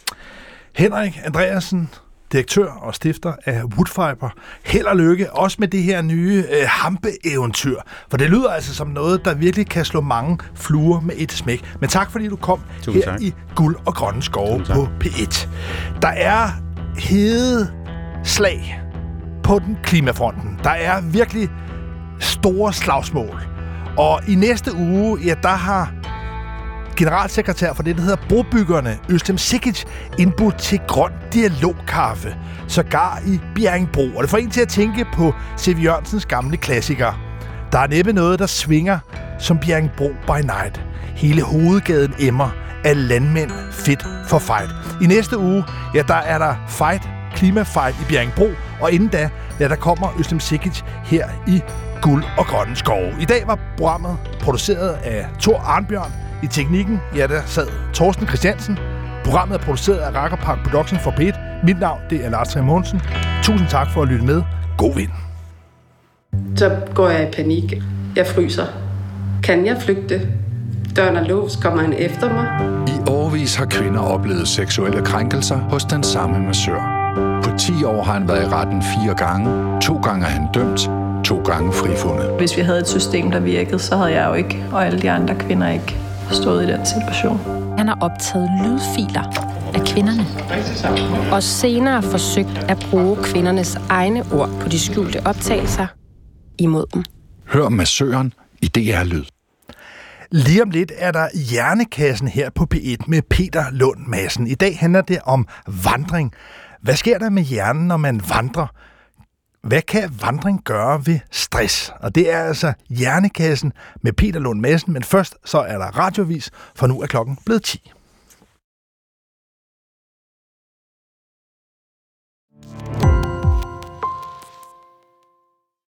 Henrik Andreasen, direktør og stifter af Woodfiber. Held og lykke også med det her nye øh, hampe-eventyr. For det lyder altså som noget, der virkelig kan slå mange fluer med et smæk. Men tak fordi du kom Tusind her tak. i Guld og Grønne Skove på P et. Der er hede slag på den klimafronten. Der er virkelig store slagsmål. Og i næste uge, ja, der har generalsekretær for det, der hedder Brobyggerne, Özlem Cekic, indbudt til grøn dialogkaffe, sågar i Bjerringbro. Og det får en til at tænke på C V Jørgensens gamle klassiker. Der er næppe noget, der svinger som Bjerringbro by night. Hele hovedgaden emmer af landmænd fedt for fight. I næste uge, ja, der er der fight, klimafight i Bjerringbro, og inden da, ja, der kommer Özlem Cekic her i Guld og Grønne Skove. I dag var programmet produceret af Thor Arnbjørn. I teknikken, ja, der sad Torsten Christiansen. Programmet er produceret af Rakkerpark Production for P et. Mit navn, det er Lars Trier Mogensen. Tusind tak for at lytte med. God vind. Så går jeg i panik. Jeg fryser. Kan jeg flygte? Døren er låst. Kommer han efter mig? I årevis har kvinder oplevet seksuelle krænkelser hos den samme massør. På ti år har han været i retten fire gange. To gange er han dømt. To gange frifundet. Hvis vi havde et system, der virkede, så havde jeg jo ikke, og alle de andre kvinder ikke, stået i den situation. Han har optaget lydfiler af kvinderne, og senere forsøgt at bruge kvindernes egne ord på de skjulte optagelser imod dem. Hør Massøren i D R Lyd. Lige om lidt er der Hjernekassen her på P et med Peter Lund Madsen. I dag handler det om vandring. Hvad sker der med hjernen, når man vandrer? Hvad kan vandring gøre ved stress? Og det er altså Hjernekassen med Peter Lund Madsen, men først så er der radiovis, for nu er klokken blevet ti.